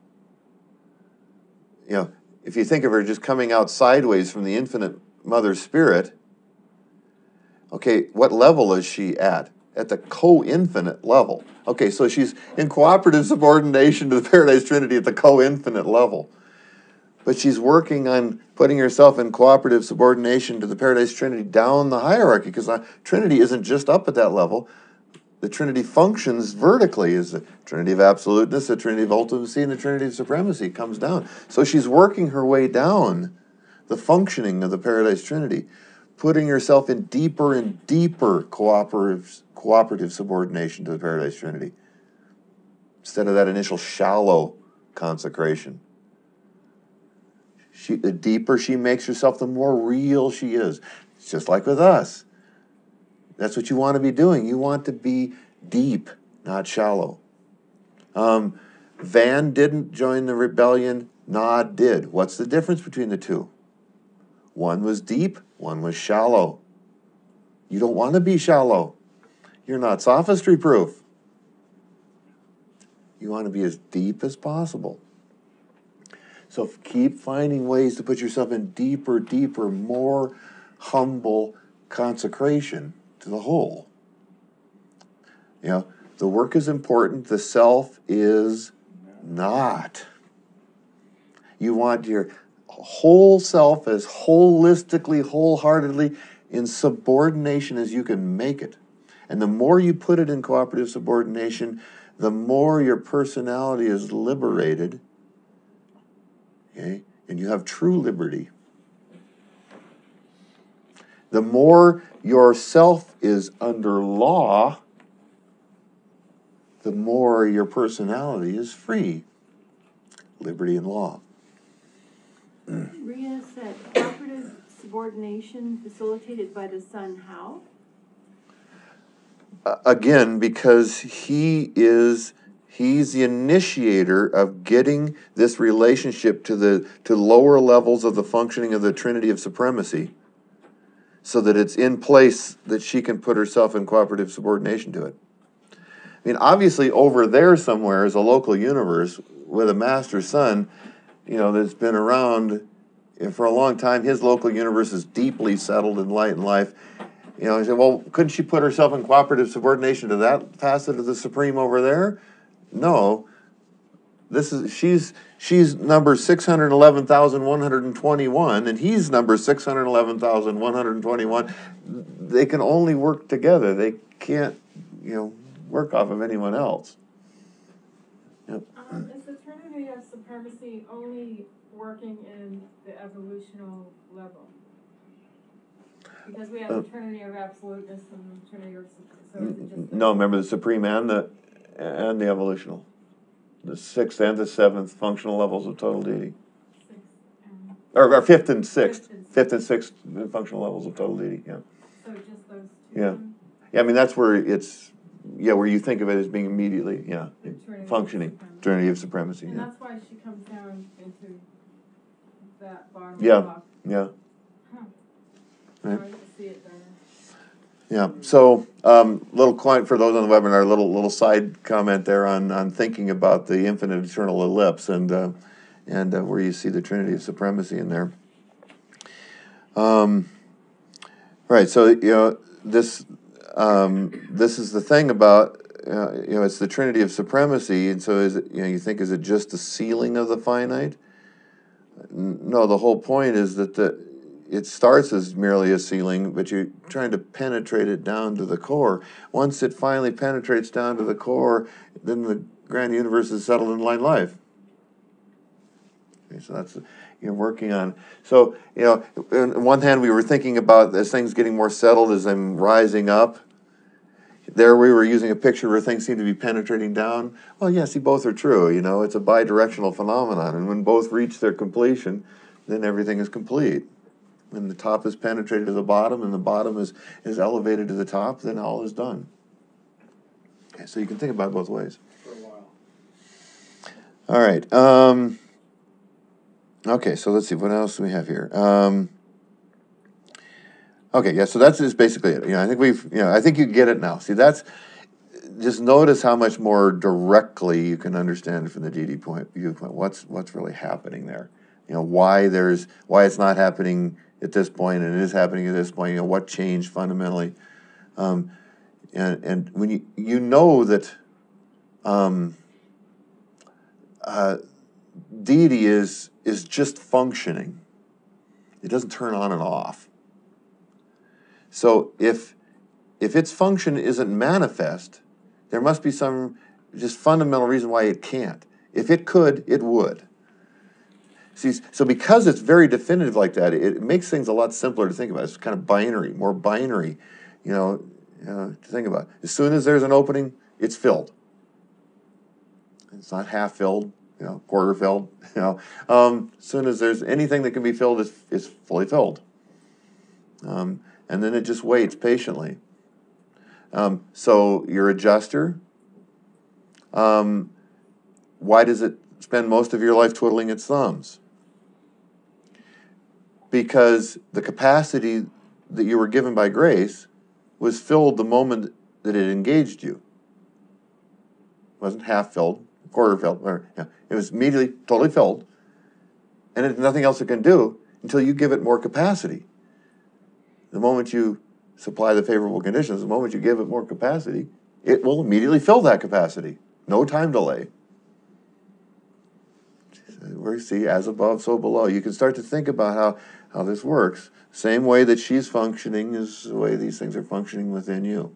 If you think of her just coming out sideways from the infinite Mother Spirit, okay, what level is she at? At the co-infinite level. Okay, so she's in cooperative subordination to the Paradise Trinity at the co-infinite level. But she's working on putting herself in cooperative subordination to the Paradise Trinity down the hierarchy, because Trinity isn't just up at that level. the Trinity functions vertically, is the Trinity of absoluteness, the Trinity of ultimacy, and the Trinity of supremacy comes down. So she's working her way down the functioning of the Paradise Trinity, putting herself in deeper and deeper cooperative subordination to the Paradise Trinity, instead of that initial shallow consecration. The deeper she makes herself, the more real she is. It's just like with us. That's what you want to be doing. You want to be deep, not shallow. Van didn't join the rebellion. Nod did. What's the difference between the two? One was deep, one was shallow. You don't want to be shallow. You're not sophistry proof. You want to be as deep as possible. So keep finding ways to put yourself in deeper, deeper, more humble consecration to the whole. You know, the work is important, the self is not. You want your whole self as holistically, wholeheartedly in subordination as you can make it. And the more you put it in cooperative subordination, the more your personality is liberated. Okay? And you have true liberty. The more your self is under law, the more your personality is free. Liberty and law. Rhea said, cooperative subordination facilitated by the Son, how? Again, because he's the initiator of getting this relationship to lower levels of the functioning of the Trinity of supremacy, so that it's in place that she can put herself in cooperative subordination to it. I mean, obviously over there somewhere is a local universe with a master son, that's been around for a long time. His local universe is deeply settled in light and life. He said, well, couldn't she put herself in cooperative subordination to that facet of the Supreme over there? No. She's number 611,121, and he's number 611,121. They can only work together. They can't, work off of anyone else. Yep. Is the Trinity of supremacy only working in the evolutional level? Because we have the Trinity of absoluteness and the Trinity of so is it just No, remember the Supreme and the evolutional. The sixth and the seventh functional levels of total deity. Or fifth and sixth. Fifth and sixth functional levels of total deity, yeah. So just those two? Yeah. Yeah, I mean, that's where it's, where you think of it as being immediately, functioning. Trinity of supremacy, and that's why she comes down into that bottom block. Yeah. Huh. Right. I can see it better. Yeah. So, little quiet for those on the webinar. Little side comment there on thinking about the infinite eternal ellipse and where you see the Trinity of supremacy in there. Right. So this is the thing about it's the Trinity of supremacy, and so is it, you think, is it just the sealing of the finite? No. The whole point is that it starts as merely a sealing, but you're trying to penetrate it down to the core. Once it finally penetrates down to the core, then the grand universe is settled in light life. Okay, so that's you're working on. So, on one hand, we were thinking about as things getting more settled, as I'm rising up. There we were using a picture where things seem to be penetrating down. Well, yeah, see, both are true. It's a bidirectional phenomenon. And when both reach their completion, then everything is complete. When the top is penetrated to the bottom and the bottom is elevated to the top, then all is done. Okay, so you can think about it both ways. For a while. All right. Okay, so let's see. What else do we have here? Okay, yeah, so that's just basically it. I think I think you get it now. See, just notice how much more directly you can understand it from the deity viewpoint. What's really happening there? Why it's not happening at this point and it is happening at this point. What changed fundamentally? And when you know that deity is just functioning. It doesn't turn on and off. So if its function isn't manifest, There must be some just fundamental reason why it can't. If it could, it would. See, so because it's very definitive like that, it makes things a lot simpler to think about. It's kind of binary, more binary, to think about. As soon as there's an opening, it's filled. It's not half filled, quarter filled. As soon as there's anything that can be filled, it's fully filled. And then it just waits patiently. So your adjuster, why does it spend most of your life twiddling its thumbs? Because the capacity that you were given by grace was filled the moment that it engaged you. It wasn't half filled, quarter filled. It was immediately totally filled, and there's nothing else it can do until you give it more capacity. The moment you supply the favorable conditions, the moment you give it more capacity, it will immediately fill that capacity. No time delay. We see as above, so below. You can start to think about how this works. Same way that she's functioning is the way these things are functioning within you.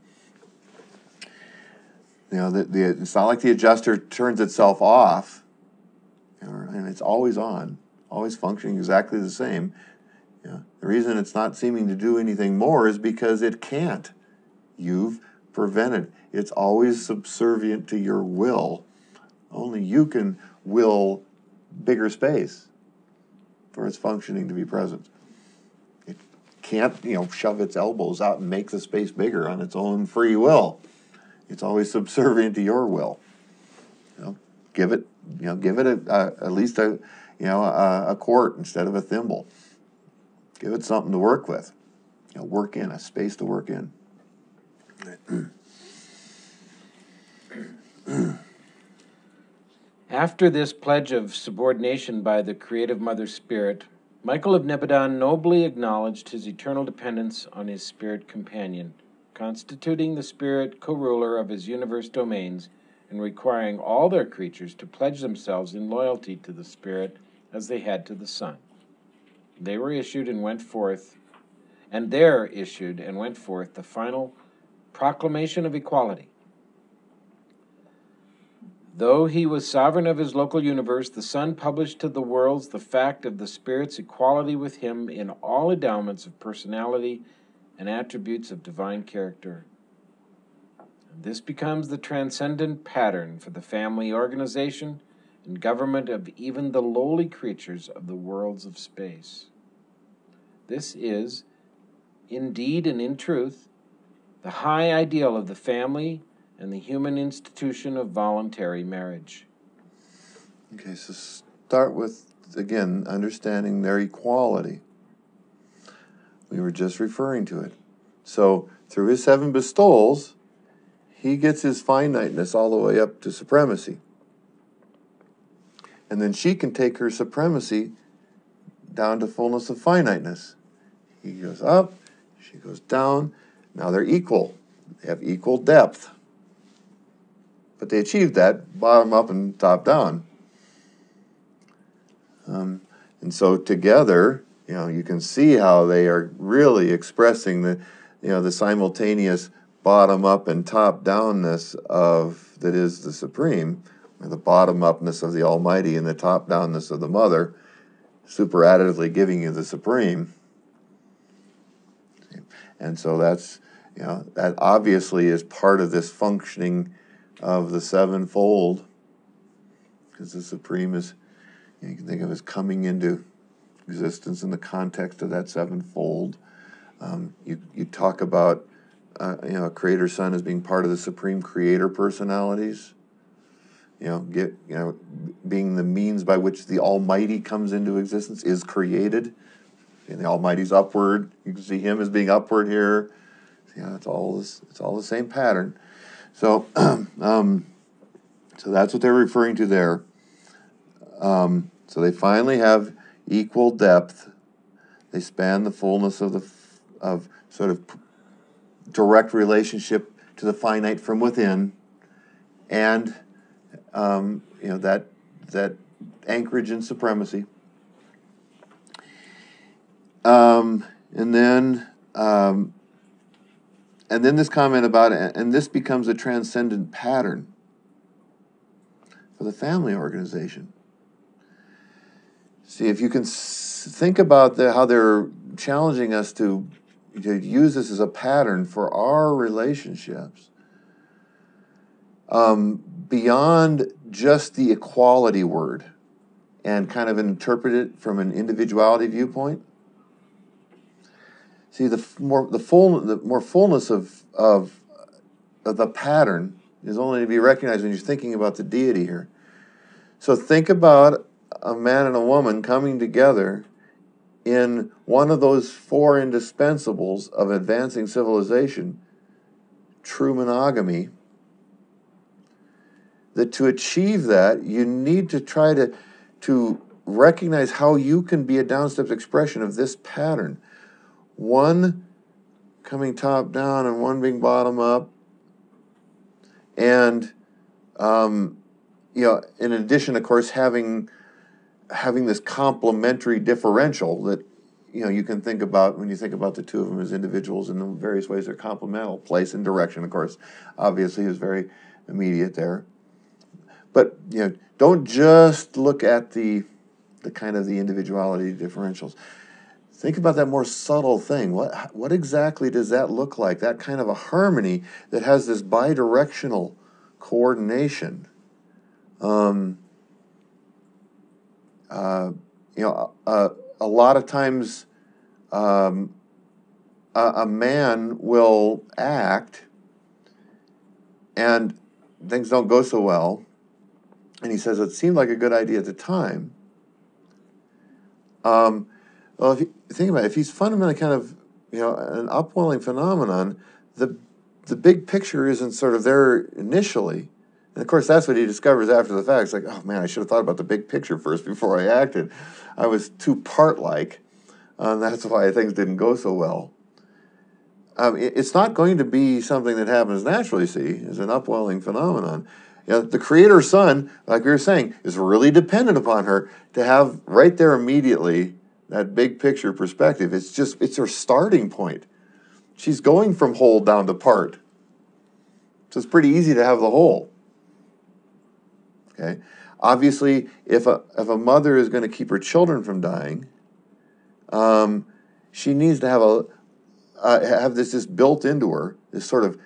It's not like the adjuster turns itself off, and it's always on, always functioning exactly the same. The reason it's not seeming to do anything more is because it can't. You've prevented. It's always subservient to your will. Only you can will bigger space for its functioning to be present. It can't, shove its elbows out and make the space bigger on its own free will. It's always subservient to your will. Give it at least a quart instead of a thimble. Give it something to work with. Work in, a space to work in. After this pledge of subordination by the creative Mother Spirit, Michael of Nipidan nobly acknowledged his eternal dependence on his spirit companion, constituting the spirit co-ruler of his universe domains and requiring all their creatures to pledge themselves in loyalty to the spirit as they had to the sun. They were issued and went forth, and there issued and went forth the final proclamation of equality. Though he was sovereign of his local universe, the Son published to the worlds the fact of the Spirit's equality with him in all endowments of personality and attributes of divine character. And this becomes the transcendent pattern for the family organization and government of even the lowly creatures of the worlds of space. This is, indeed and in truth, the high ideal of the family and the human institution of voluntary marriage. Okay, so start with, again, understanding their equality. We were just referring to it. So, through his 7 bestowals, he gets his finiteness all the way up to supremacy. And then she can take her supremacy down to fullness of finiteness. He goes up, she goes down. Now they're equal. They have equal depth. But they achieved that bottom up and top down. And so together, you can see how they are really expressing the simultaneous bottom up and top downness of that is the Supreme, or the bottom upness of the Almighty and the top downness of the Mother, superadditively giving you the Supreme. And so that's that obviously is part of this functioning of the sevenfold, because the Supreme is, you can think of as coming into existence in the context of that sevenfold. You talk about a creator son as being part of the Supreme Creator personalities. Being the means by which the Almighty comes into existence, is created. And the Almighty's upward. You can see him as being upward here. It's all the same pattern. So, so that's what they're referring to there. So they finally have equal depth. They span the fullness of sort of direct relationship to the finite from within, and that anchorage in supremacy. And then and then this comment about it, and this becomes a transcendent pattern for the family organization. See, if you can think about how they're challenging us to use this as a pattern for our relationships, beyond just the equality word, and kind of interpret it from an individuality viewpoint. See, the more fullness of the pattern is only to be recognized when you're thinking about the deity here. So think about a man and a woman coming together in one of those four indispensables of advancing civilization, true monogamy. That to achieve that, you need to try to recognize how you can be a down-stepped expression of this pattern. One coming top down and one being bottom up. And, in addition, of course, having this complementary differential that, you can think about when you think about the two of them as individuals in the various ways they're complemental. Place and direction, of course, obviously is very immediate there. But, don't just look at the kind of the individuality differentials. Think about that more subtle thing. What exactly does that look like? That kind of a harmony that has this bidirectional coordination. A lot of times a man will act and things don't go so well. And he says, it seemed like a good idea at the time. Well, if you think about it, if he's fundamentally kind of, an upwelling phenomenon, the big picture isn't sort of there initially. And of course, that's what he discovers after the fact. It's like, oh man, I should have thought about the big picture first before I acted. I was too part-like. That's why things didn't go so well. It's not going to be something that happens naturally, see, it's an upwelling phenomenon. The creator son, like we were saying, is really dependent upon her to have right there immediately that big picture perspective. It's her starting point. She's going from whole down to part. So it's pretty easy to have the whole. Okay. Obviously, if a mother is going to keep her children from dying, she needs to have this built into her, this sort of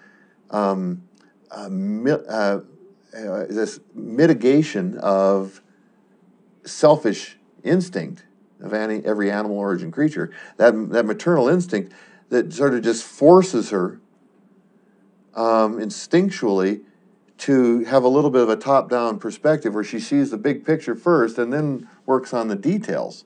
this mitigation of selfish instinct of every animal origin creature, that maternal instinct that sort of just forces her instinctually to have a little bit of a top-down perspective where she sees the big picture first and then works on the details.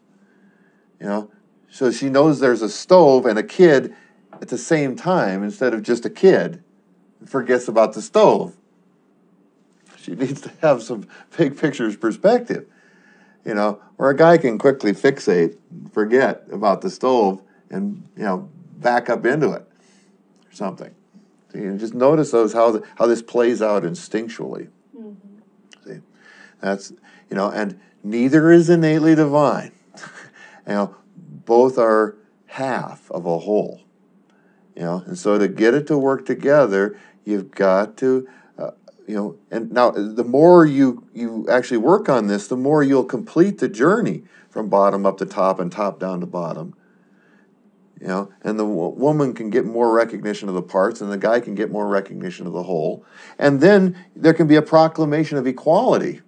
So she knows there's a stove and a kid at the same time instead of just a kid and forgets about the stove. She needs to have some big picture perspective, where a guy can quickly fixate, forget about the stove and, back up into it or something. So you just notice how this plays out instinctually. Mm-hmm. See, that's, and neither is innately divine. Both are half of a whole. And so to get it to work together, you've got to, and now the more you actually work on this, the more you'll complete the journey from bottom up to top and top down to bottom. And the woman can get more recognition of the parts and the guy can get more recognition of the whole. And then there can be a proclamation of equality.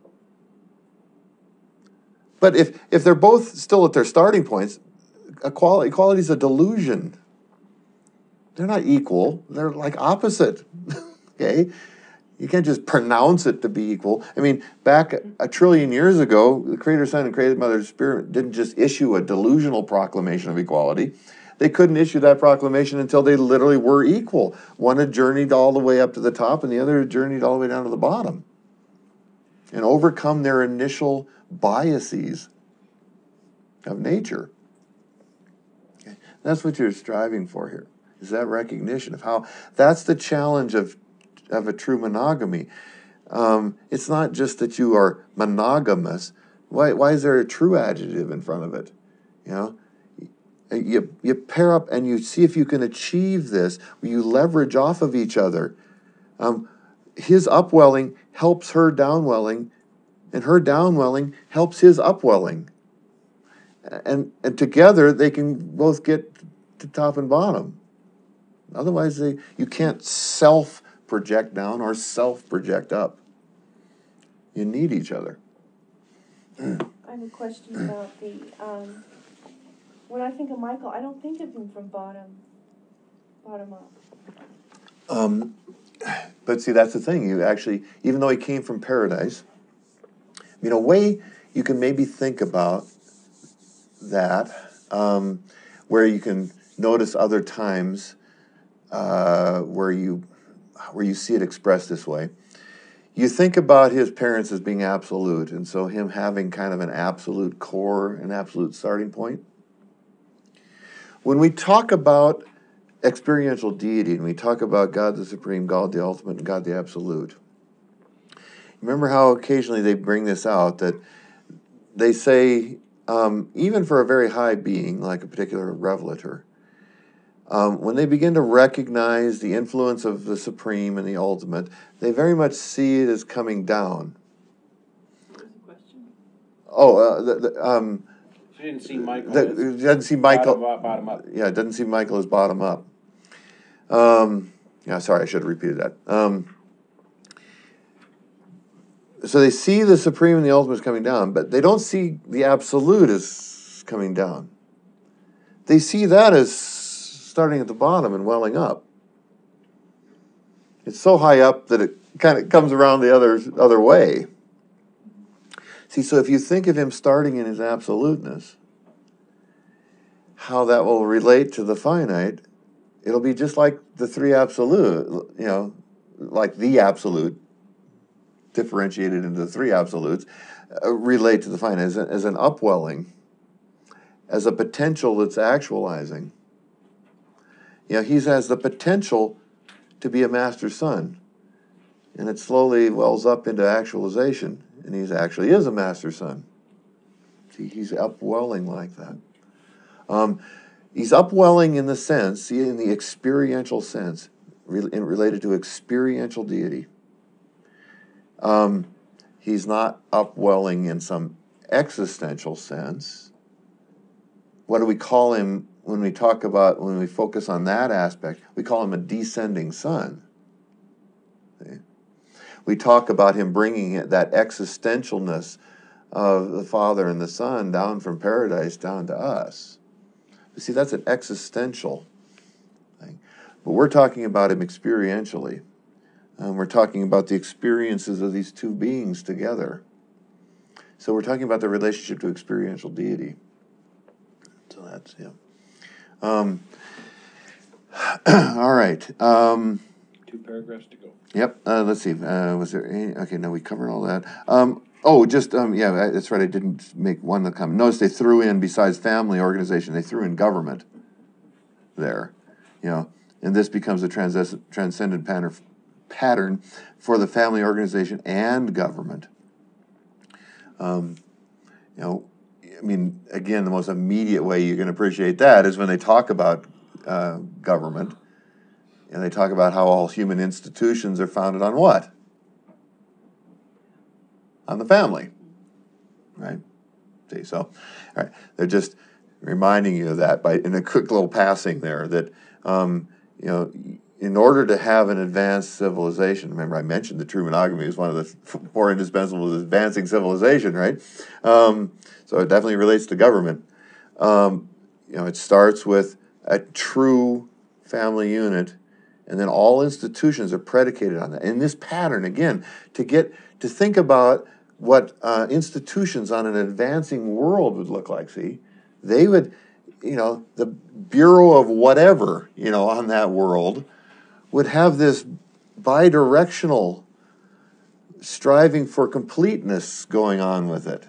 But if they're both still at their starting points, equality is a delusion. They're not equal. They're like opposite. Okay? You can't just pronounce it to be equal. I mean, back a trillion years ago, the Creator Son and Created Mother Spirit didn't just issue a delusional proclamation of equality. They couldn't issue that proclamation until they literally were equal. One had journeyed all the way up to the top and the other had journeyed all the way down to the bottom. And overcome their initial biases of nature. Okay? That's what you're striving for here, is that recognition of how that's the challenge of a true monogamy. It's not just that you are monogamous. Why is there a true adjective in front of it? you pair up and you see if you can achieve this, where you leverage off of each other. His upwelling helps her downwelling, and her downwelling helps his upwelling. And together they can both get to top and bottom. Otherwise, you can't self-project down or self-project up. You need each other. I have a question about the, when I think of Michael, I don't think of him from bottom up. But see, that's the thing. You actually, even though he came from paradise, a way you can maybe think about that, where you can notice other times where you see it expressed this way. You think about his parents as being absolute, and so him having kind of an absolute core, an absolute starting point. When we talk about experiential deity, and we talk about God the Supreme, God the Ultimate, and God the Absolute, remember how occasionally they bring this out, that they say, even for a very high being, like a particular revelator, when they begin to recognize the influence of the Supreme and the Ultimate, they very much see it as coming down. What was the question? She didn't see Michael. Doesn't see Michael. Bottom up. Yeah, it doesn't see Michael as bottom up. Sorry, I should have repeated that. So they see the Supreme and the Ultimate as coming down, but they don't see the Absolute as coming down. They see that as starting at the bottom and welling up. It's so high up that it kind of comes around the other way. See, so if you think of him starting in his absoluteness, how that will relate to the finite, it'll be just like the three absolute, like the absolute, differentiated into the three absolutes, relate to the finite as an upwelling, as a potential that's actualizing. He has the potential to be a master son, and it slowly wells up into actualization, and he actually is a master son. See, he's upwelling like that. He's upwelling in the sense, in the experiential sense, related to experiential deity. He's not upwelling in some existential sense. What do we call him when we focus on that aspect? We call him a descending son. See? We talk about him bringing that existentialness of the Father and the Son down from paradise down to us. You see, that's an existential thing. But we're talking about him experientially. We're talking about the experiences of these two beings together. So we're talking about the relationship to experiential deity. So that's him. All right. 2 paragraphs to go. Yep. Let's see. Was there any? Okay, no, we covered all that. Yeah, that's right. I didn't make one comment. Notice they threw in, besides family organization, they threw in government there. And this becomes a transcendent pattern for the family organization and government. Again, the most immediate way you can appreciate that is when they talk about government, and they talk about how all human institutions are founded on what? On the family, right? See, so, all right, they're just reminding you of that in a quick little passing there, that, in order to have an advanced civilization, remember I mentioned that true monogamy is one of the 4 indispensables of advancing civilization, right? So it definitely relates to government. It starts with a true family unit, and then all institutions are predicated on that. And this pattern, again, to think about what institutions on an advancing world would look like, see, they would, the Bureau of whatever, on that world would have this bidirectional striving for completeness going on with it.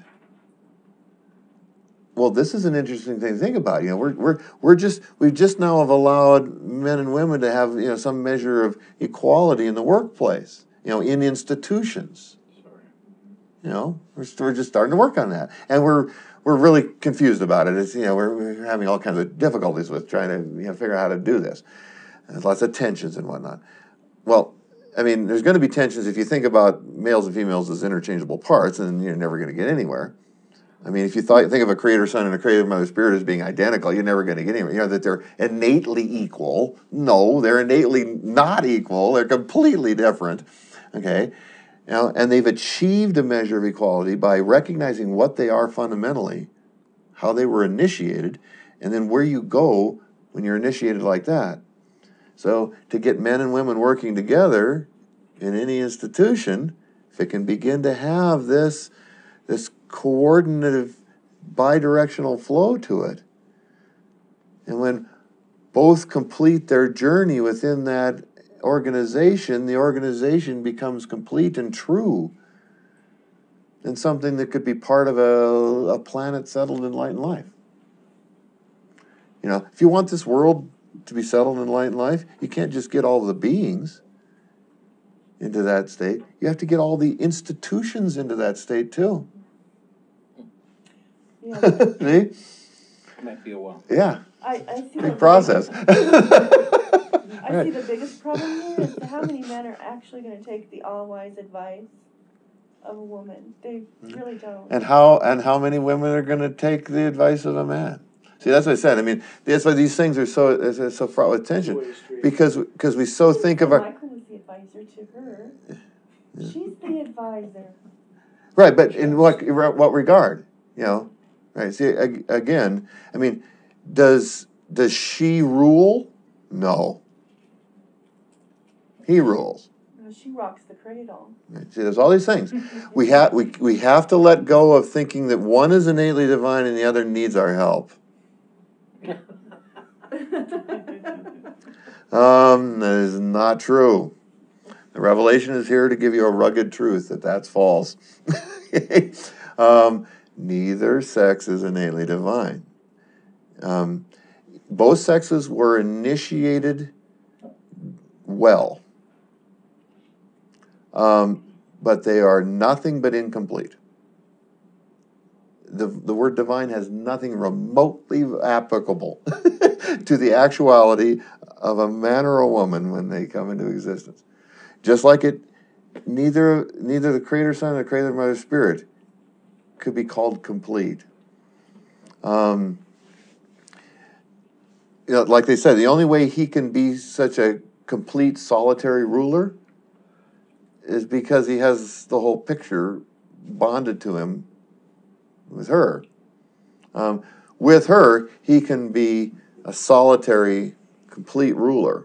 Well, this is an interesting thing to think about. We've just now have allowed men and women to have some measure of equality in the workplace, in institutions. we're just starting to work on that, and we're really confused about it. It's we're having all kinds of difficulties with trying to figure out how to do this. There's lots of tensions and whatnot. Well, I mean, there's going to be tensions if you think about males and females as interchangeable parts, and you're never going to get anywhere. I mean, if you think of a creator son and a creator mother spirit as being identical, you're never going to get anywhere. That they're innately equal. No, they're innately not equal. They're completely different. Okay? And they've achieved a measure of equality by recognizing what they are fundamentally, how they were initiated, and then where you go when you're initiated like that. So to get men and women working together in any institution, if it can begin to have this coordinative bidirectional flow to it, and when both complete their journey within that organization, the organization becomes complete and true, and something that could be part of a planet settled in light and life. If you want this world to be settled in light and life, you can't just get all the beings into that state. You have to get all the institutions into that state too. Yeah. See? Might be a while. I see Big process. I see the biggest problem here is how many men are actually going to take the all-wise advice of a woman. They really don't. And how many women are going to take the advice of a man? See, that's what I said. I mean, that's why these things are so fraught with tension, because we so think of our. Michael was the advisor to her. She's the advisor. Right, but in what regard? Right. See, again, I mean, does she rule? No. He rules. She rocks the cradle. Right. See, there's all these things. we have to let go of thinking that one is innately divine and the other needs our help. That is not true. The revelation is here to give you a rugged truth that's false. Neither sex is innately divine. Both sexes were initiated well, but they are nothing but incomplete. The word divine has nothing remotely applicable to the actuality of a man or a woman when they come into existence. Just like neither the Creator Son nor the Creator Mother Spirit could be called complete. Like they said, the only way he can be such a complete solitary ruler is because he has the whole picture bonded to him with her. With her, he can be a solitary, complete ruler.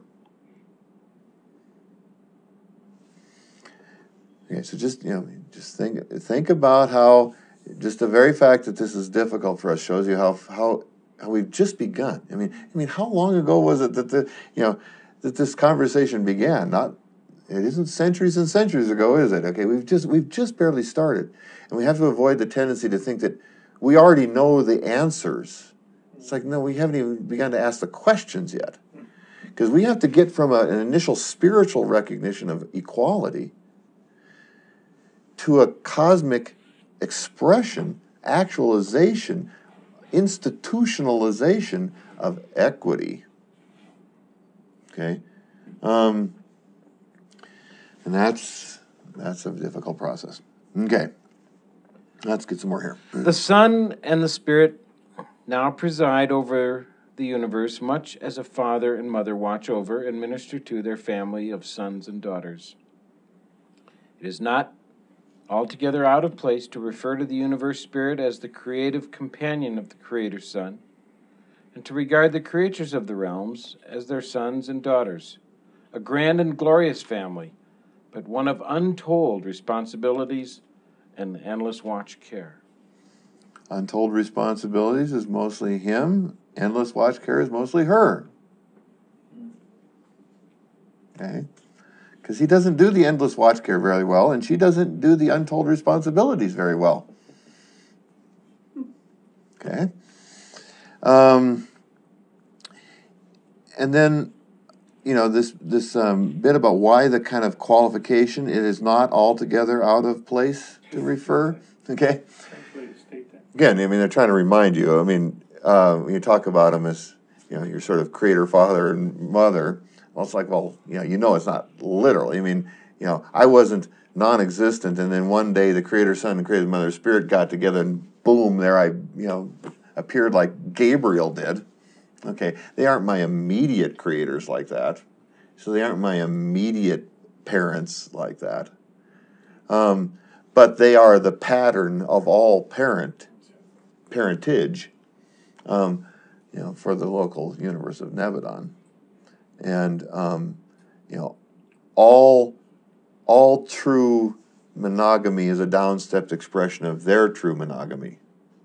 Okay, so just think about how just the very fact that this is difficult for us shows you how we've just begun. I mean, how long ago was it that that this conversation began? It isn't centuries and centuries ago, is it? Okay, we've just barely started, and we have to avoid the tendency to think that we already know the answers. It's like, no, we haven't even begun to ask the questions yet, because we have to get from an initial spiritual recognition of equality to a cosmic expression, actualization, institutionalization of equity. Okay, and that's a difficult process. Okay, let's get some more here. The Son and the Spirit now preside over the universe, much as a father and mother watch over and minister to their family of sons and daughters. It is not altogether out of place to refer to the universe spirit as the creative companion of the Creator Son, and to regard the creatures of the realms as their sons and daughters, a grand and glorious family, but one of untold responsibilities and endless watch care. Untold responsibilities is mostly him. Endless watch care is mostly her. Okay? Because he doesn't do the endless watch care very well, and she doesn't do the untold responsibilities very well. Okay? And then, this bit about why the kind of qualification, it is not altogether out of place to refer. Okay. Please state that. Again, I mean, they're trying to remind you. I mean, when you talk about them as, your sort of creator, father, and mother, well, it's like, well, it's not literally. I mean, I wasn't non-existent, and then one day the creator son and creator mother spirit got together, and boom, there I, appeared like Gabriel did. Okay, they aren't my immediate creators like that, so they aren't my immediate parents like that. But they are the pattern of all parentage, for the local universe of Nebadon, and all true monogamy is a downstepped expression of their true monogamy.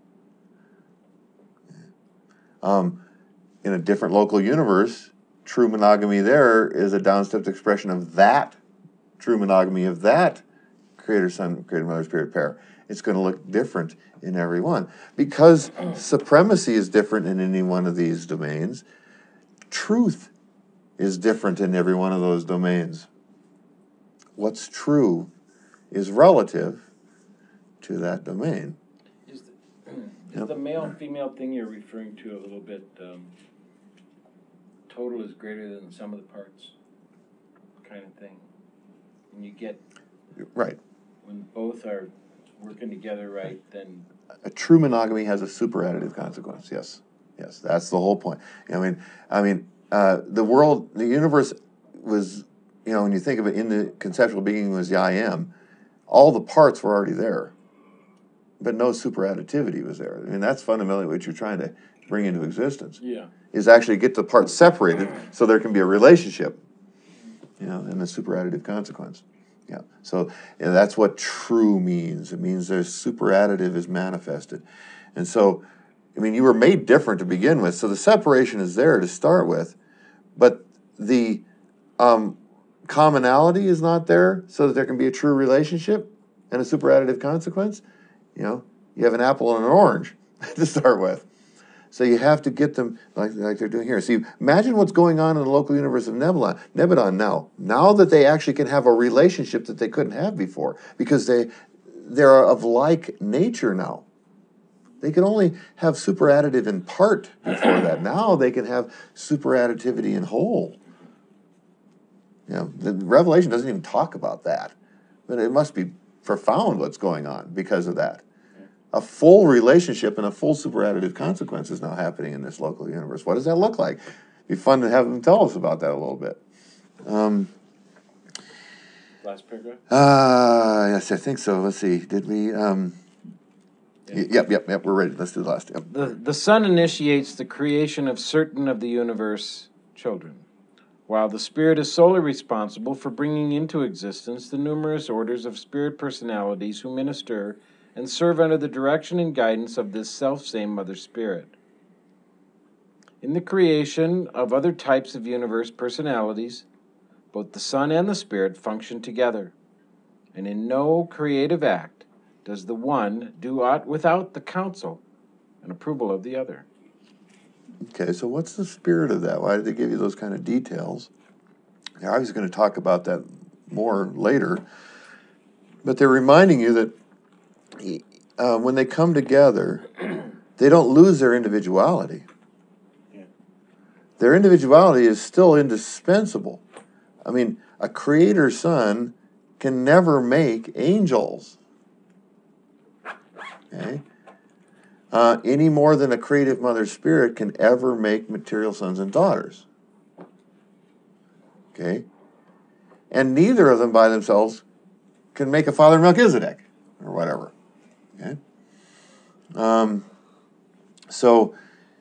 In a different local universe, true monogamy there is a downstepped expression of that true monogamy of that creator son, creator mother spirit pair. It's going to look different in every one. Because supremacy is different in any one of these domains, truth is different in every one of those domains. What's true is relative to that domain. Is the male-female thing you're referring to a little bit, total is greater than the sum of the parts kind of thing? When you get... Right. When both are working together right, then... A true monogamy has a superadditive consequence, yes. Yes, that's the whole point. The universe was, when you think of it, in the conceptual beginning was the I am, all the parts were already there, but no superadditivity was there. I mean, that's fundamentally what you're trying to bring into existence. Yeah. Is actually get the parts separated so there can be a relationship, and a superadditive consequence. Yeah. So that's what true means. It means there's superadditive is manifested. And so, you were made different to begin with, so the separation is there to start with, but the commonality is not there so that there can be a true relationship and a superadditive consequence. You have an apple and an orange to start with. So you have to get them like they're doing here. So imagine what's going on in the local universe of Nebadon now. Now that they actually can have a relationship that they couldn't have before, because they're of like nature now. They could only have superadditive in part before that. Now they can have superadditivity in whole. The Revelation doesn't even talk about that, but it must be profound what's going on because of that. A full relationship and a full superadditive consequence is now happening in this local universe. What does that look like? It'd be fun to have them tell us about that a little bit. Last paragraph? Yes, I think so. Let's see. Did we... Yep, we're ready. Let's do the last. Yep. The Son initiates the creation of certain of the universe children, while the Spirit is solely responsible for bringing into existence the numerous orders of spirit personalities who minister and serve under the direction and guidance of this self-same Mother Spirit. In the creation of other types of universe personalities, both the Son and the Spirit function together, and in no creative act does the one do aught without the counsel and approval of the other. Okay, so what's the spirit of that? Why did they give you those kind of details? They're obviously going to talk about that more later, but they're reminding you that when they come together, they don't lose their individuality. Yeah. Their individuality is still indispensable. A creator son can never make angels. Okay? Any more than a creative mother spirit can ever make material sons and daughters. Okay? And neither of them by themselves can make a father Melchizedek or whatever. Okay? So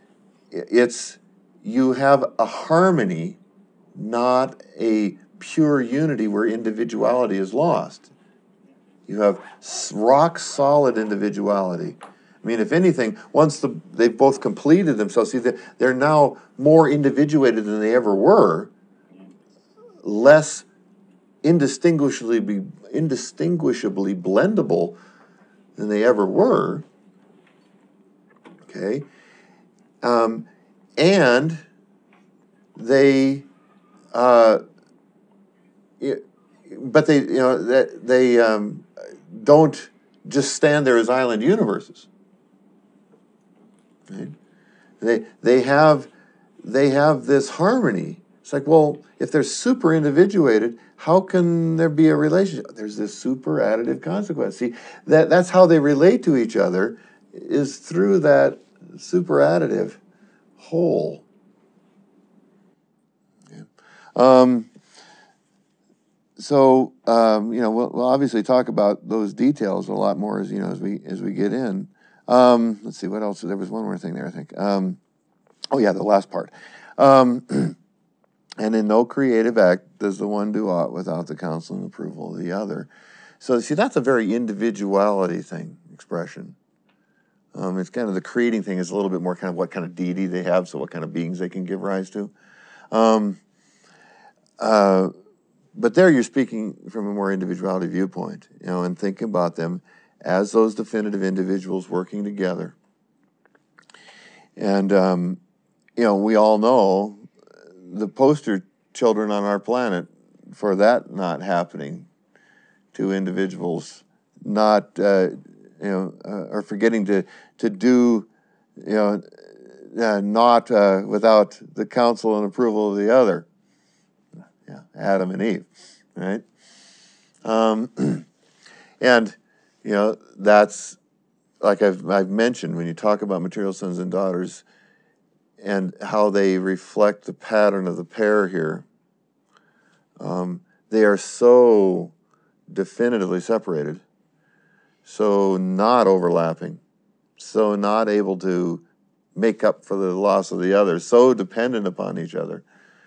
you have a harmony, not a pure unity where individuality is lost. You have rock solid individuality. If anything, once they've both completed themselves, see, they're now more individuated than they ever were, less indistinguishably blendable than they ever were. Okay, and they but they don't just stand there as island universes. Right? They have this harmony. It's like, well, if they're super individuated, how can there be a relationship? There's this super additive consequence. See, that's how they relate to each other, is through that super additive whole. Yeah. We'll obviously talk about those details a lot more as we get in. Let's see, what else? There was one more thing there, I think. The last part. And in no creative act does the one do aught without the counsel and approval of the other. So, see, that's a very individuality expression. It's kind of the creating thing is a little bit more kind of what kind of deity they have, so what kind of beings they can give rise to. But there you're speaking from a more individuality viewpoint, and thinking about them as those definitive individuals working together. And, we all know the poster children on our planet for that not happening, to individuals not, or forgetting to do, not without the counsel and approval of the other. Yeah, Adam and Eve, right? And that's like I've mentioned, when you talk about material sons and daughters and how they reflect the pattern of the pair here, they are so definitively separated, so not overlapping, so not able to make up for the loss of the other, so dependent upon each other.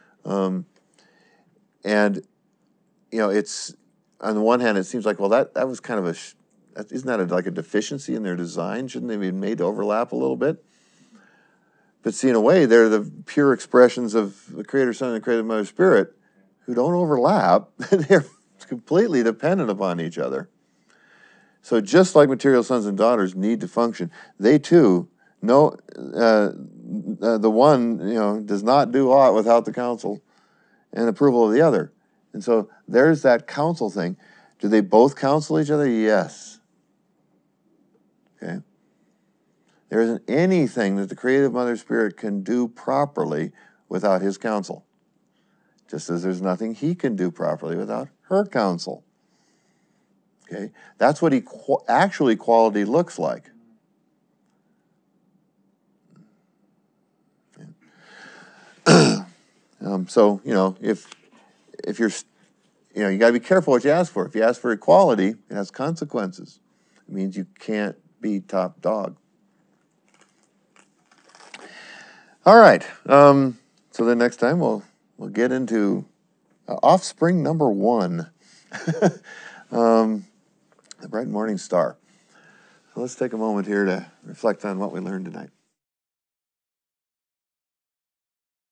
It's, on the one hand, it seems like, well, that was kind of isn't that like a deficiency in their design? Shouldn't they be made to overlap a little bit? But see, in a way, they're the pure expressions of the Creator Son and the Creator Mother Spirit, who don't overlap. They're completely dependent upon each other. So just like material sons and daughters need to function, they too know the one does not do aught without the counsel and approval of the other. And so there's that counsel thing. Do they both counsel each other? Yes. Okay. There isn't anything that the creative Mother Spirit can do properly without his counsel. Just as there's nothing he can do properly without her counsel. Okay? That's what actual equality looks like. If you're, you got to be careful what you ask for. If you ask for equality, it has consequences. It means you can't be top dog. All right. So then next time we'll get into offspring number 1, the bright morning star. So let's take a moment here to reflect on what we learned tonight.